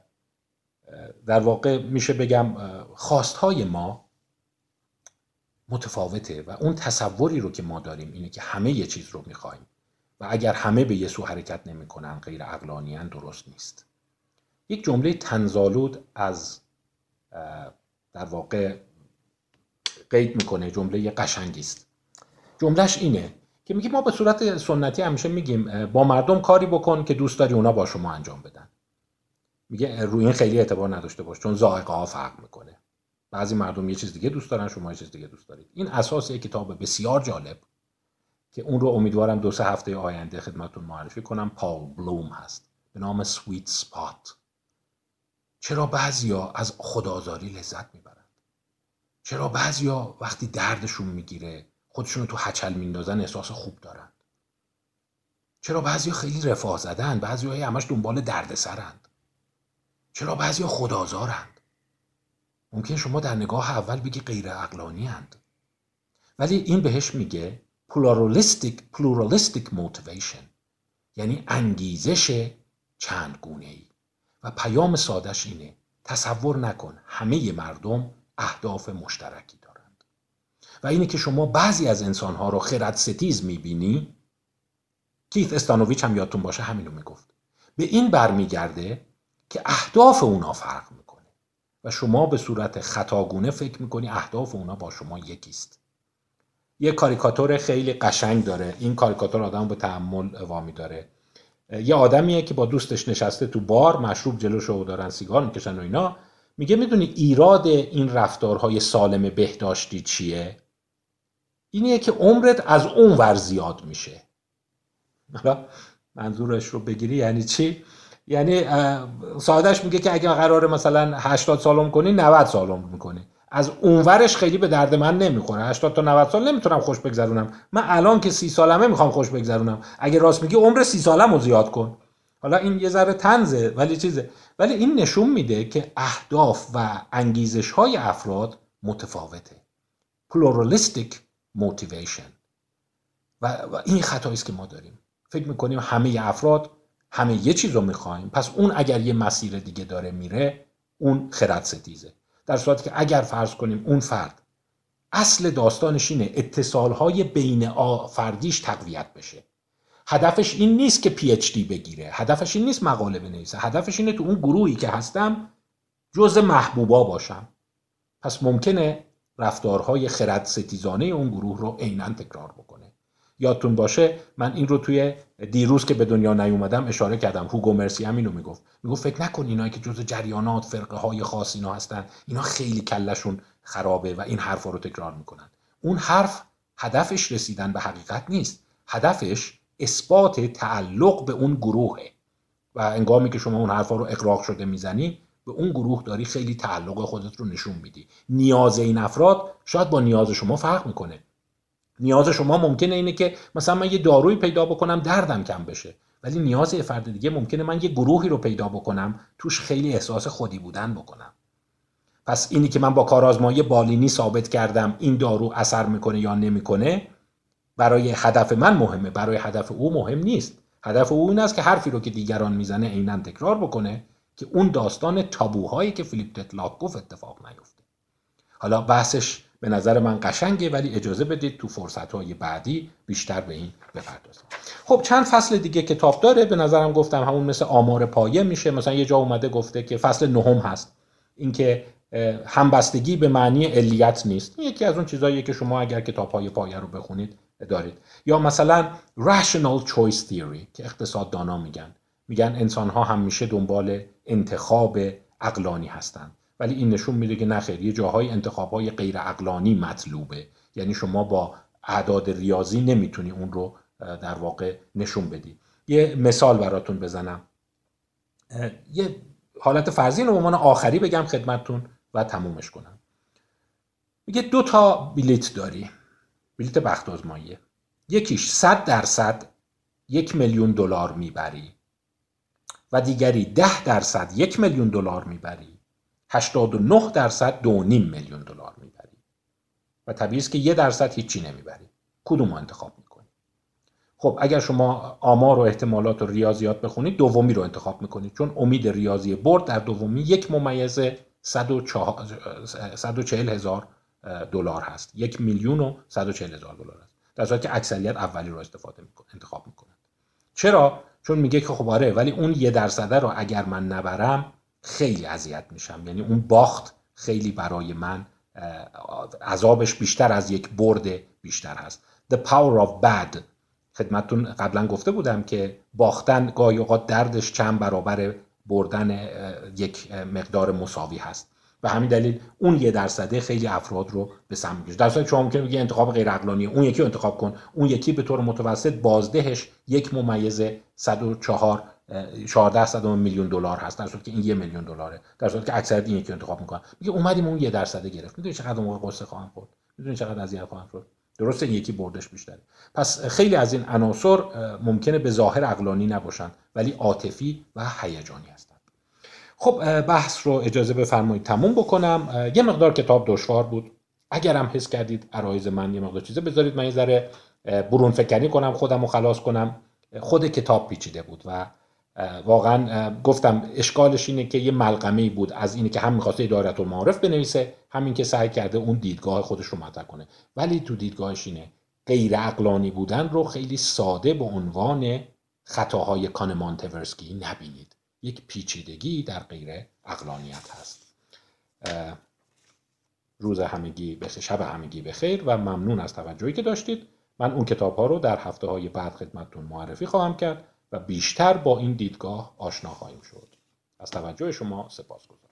در واقع میشه بگم خواستهای ما متفاوته و اون تصوری رو که ما داریم اینه که همه یه چیز رو میخوایم و اگر همه به یه سو حرکت نمیکنن غیر عقلانیان درست نیست. یک جمله طنزآلود از در واقع قید میکنه، جمله قشنگی است. جملهش اینه که میگه ما به صورت سنتی همیشه میگیم با مردم کاری بکن که دوست داری اونا با شما انجام بدن. میگه روی این خیلی اعتبار نداشته باش چون ذائقه ها فرق میکنه. بعضی مردم یه چیز دیگه دوست دارن، شما یه چیز دیگه دوست دارید. این اساس یک کتاب بسیار جالب که اون رو امیدوارم 2-3 هفته آینده خدمتتون معرفی کنم، پال بلوم هست به نام سویت سپات. چرا بعضیا از خودآزاری لذت میبرند؟ چرا بعضیا وقتی دردشون میگیره خودشون رو تو هچل میندازن احساس خوب دارن؟ چرا بعضیا خیلی رفاه زدن، بعضیا همش دنبال دردسرند؟ چرا بعضیا خودآزارند؟ ممکن شما در نگاه اول بگی غیر عقلانی اند، ولی این بهش میگه pluralistic motivation، یعنی انگیزش چند گونه ای. و پیام سادش اینه تصور نکن همه مردم اهداف مشترکی دارند و اینه که شما بعضی از انسانها رو خرد ستیز میبینی. کیت استانویچ هم یادتون باشه همینو میگفت. به این برمیگرده که اهداف اونا فرق میکنه و شما به صورت خطاگونه فکر میکنی اهداف اونا با شما یکیست. یه کاریکاتور خیلی قشنگ داره، این کاریکاتور آدم به تأمل وامی داره. یه آدمیه که با دوستش نشسته تو بار، مشروب جلوشو دارن سیگار میکشن و اینا. میگه میدونی ایراد این رفتارهای سالم بهداشتی چیه؟ اینیه که عمرت از اون ور زیاد میشه. حالا منظورش رو بگیری یعنی چی؟ یعنی سادهش میگه که اگه قراره مثلا 80 سال عمر کنی 90 سال عمر میکنی. از اونورش خیلی به درد من نمیخوره. 80 تا 90 سال نمیتونم خوش بگذرونم. من الان که 30 سالمه میخوام خوش بگذرونم. اگه راست میگی عمر 30 سالمو زیاد کن. حالا این یه ذره طنزه ولی چیزه. ولی این نشون میده که اهداف و انگیزش های افراد متفاوته. pluralistic motivation. و این خطایی است که ما داریم. فکر میکنیم همه افراد همه یه چیز رو میخوایم، پس اون اگر یه مسیر دیگه داره میره اون خرد ستیزه. در صورتی که اگر فرض کنیم اون فرد اصل داستانش اینه اتصالهای بین فردیش تقویت بشه، هدفش این نیست که پی اچ دی بگیره، هدفش این نیست مقاله بنویسه، هدفش اینه تو اون گروهی که هستم جزء محبوبا باشم، پس ممکنه رفتارهای خرد ستیزانه اون گروه رو عیناً تکرار بکنه. یادتون باشه من این رو توی دیروز که به دنیا نیومدم اشاره کردم. هوگو مرسی هم اینو میگفت فکر نکن اینایی که جزء جریانات فرقه های خاص اینا هستن اینا خیلی کلشون خرابه و این حرفا رو تکرار میکنن. اون حرف هدفش رسیدن به حقیقت نیست، هدفش اثبات تعلق به اون گروهه و انگامی که شما اون حرفا رو اغراق شده میزنی به اون گروه داری خیلی تعلق خودت رو نشون میدی. نیاز این افراد شاید با نیاز شما فرق میکنه. نیاز شما ممکنه اینه که مثلا من یه دارویی پیدا بکنم دردم کم بشه، ولی نیاز یه فرد دیگه ممکنه من یه گروهی رو پیدا بکنم توش خیلی احساس خودی بودن بکنم. پس اینی که من با کارآزمایی بالینی ثابت کردم این دارو اثر میکنه یا نمیکنه برای هدف من مهمه، برای هدف او مهم نیست. هدف او این است که حرفی رو که دیگران میزنه عیناً تکرار بکنه که اون داستان تابوهایی که فیلیپ تتلاک گفت اتفاق نیفته. حالا بحثش به نظر من قشنگه ولی اجازه بدید تو فرصت‌های بعدی بیشتر به این بپردازیم. خب چند فصل دیگه کتاب داره، به نظرم گفتم همون مثل آمار پایه میشه. مثلا یه جا اومده گفته که فصل 9 هست، اینکه همبستگی به معنی علیت نیست. این یکی از اون چیزاییه که شما اگر کتاب‌های پایه رو بخونید دارید. یا مثلا rational choice theory که اقتصاددانا میگن انسان‌ها همیشه دنبال انتخاب عقلانی هستن، ولی این نشون میده که نخیر، یه جاهای انتخاب‌های غیر عقلانی مطلوبه. یعنی شما با اعداد ریاضی نمیتونی اون رو در واقع نشون بدی. یه مثال براتون بزنم، یه حالت فرضی رو به عنوان آخری بگم خدمتتون و تمومش کنم. میگه 2 تا بلیت داری، بلیت بخت آزماییه، یکیش 100% $1,000,000 میبری و دیگری 10% $1,000,000 میبری، 89% $2,500,000 میبری و طبیعی است که 1% هیچی نمیبری. کدوم رو انتخاب میکنی؟ خب اگر شما آمار و احتمالات و ریاضیات بخونید دومی رو انتخاب میکنید، چون امید ریاضی برد در دومی 1,140,000 دلار هست. 1,140,000 دلار هست، در صورتی که اکثریت اولی رو انتخاب میکنن. چرا؟ چون میگه که خب آره ولی اون 1% رو اگر من نبرم خیلی اذیت میشم، یعنی اون باخت خیلی برای من عذابش بیشتر از یک برد بیشتر هست. The power of bad، خدمتتون قبلا گفته بودم که باختن گاهی اوقات دردش چند برابر بردن یک مقدار مساوی هست. به همین دلیل اون 1% خیلی افراد رو به سمت می‌کشه. در صورتی شما ممکنه بگید انتخاب غیر عقلانیه، اون یکی رو انتخاب کن، اون یکی به طور متوسط بازدهش 1,114 میلیون دلار هست، در صورتی که این 1,000,000 دلاره، در صورتی که اکثریت این یکی رو انتخاب میکنن. میگه اومدیم اون 1% گرفت. میدونی چقدر موقع قصه خواهم خورد، میدونی چقدر اذیت خواهم شد. درسته این یکی بردش بیشتره. پس خیلی از این عناصر ممکنه به ظاهر عقلانی نباشن ولی عاطفی و هیجانی هستن. خب بحث رو اجازه بفرمایید تموم بکنم. یه مقدار کتاب دشوار بود، اگرم حس کردید عرایض من یه مقدار چیزه بذارید من یه ذره برون فکری کنم، خودم رو خلاص کنم. خود کتاب پیچیده بود و واقعا گفتم اشکالش اینه که یه ملغمه‌ای بود از اینه که هم می‌خواسته دایره المعارف بنویسه، همین که سعی کرده اون دیدگاه خودش رو مطرح کنه، ولی تو دیدگاهش اینه غیر عقلانی بودن رو خیلی ساده به عنوان خطاهای کانمان تورسکی نبینید. یک پیچیدگی در غیر عقلانیت هست. روز همگی بخیر، شب همگی بخیر و ممنون از توجهی که داشتید. من اون کتاب‌ها رو در هفته‌های بعد خدمتتون معرفی خواهم کرد و بیشتر با این دیدگاه آشنا خواهیم شد. از توجه شما سپاسگزارم.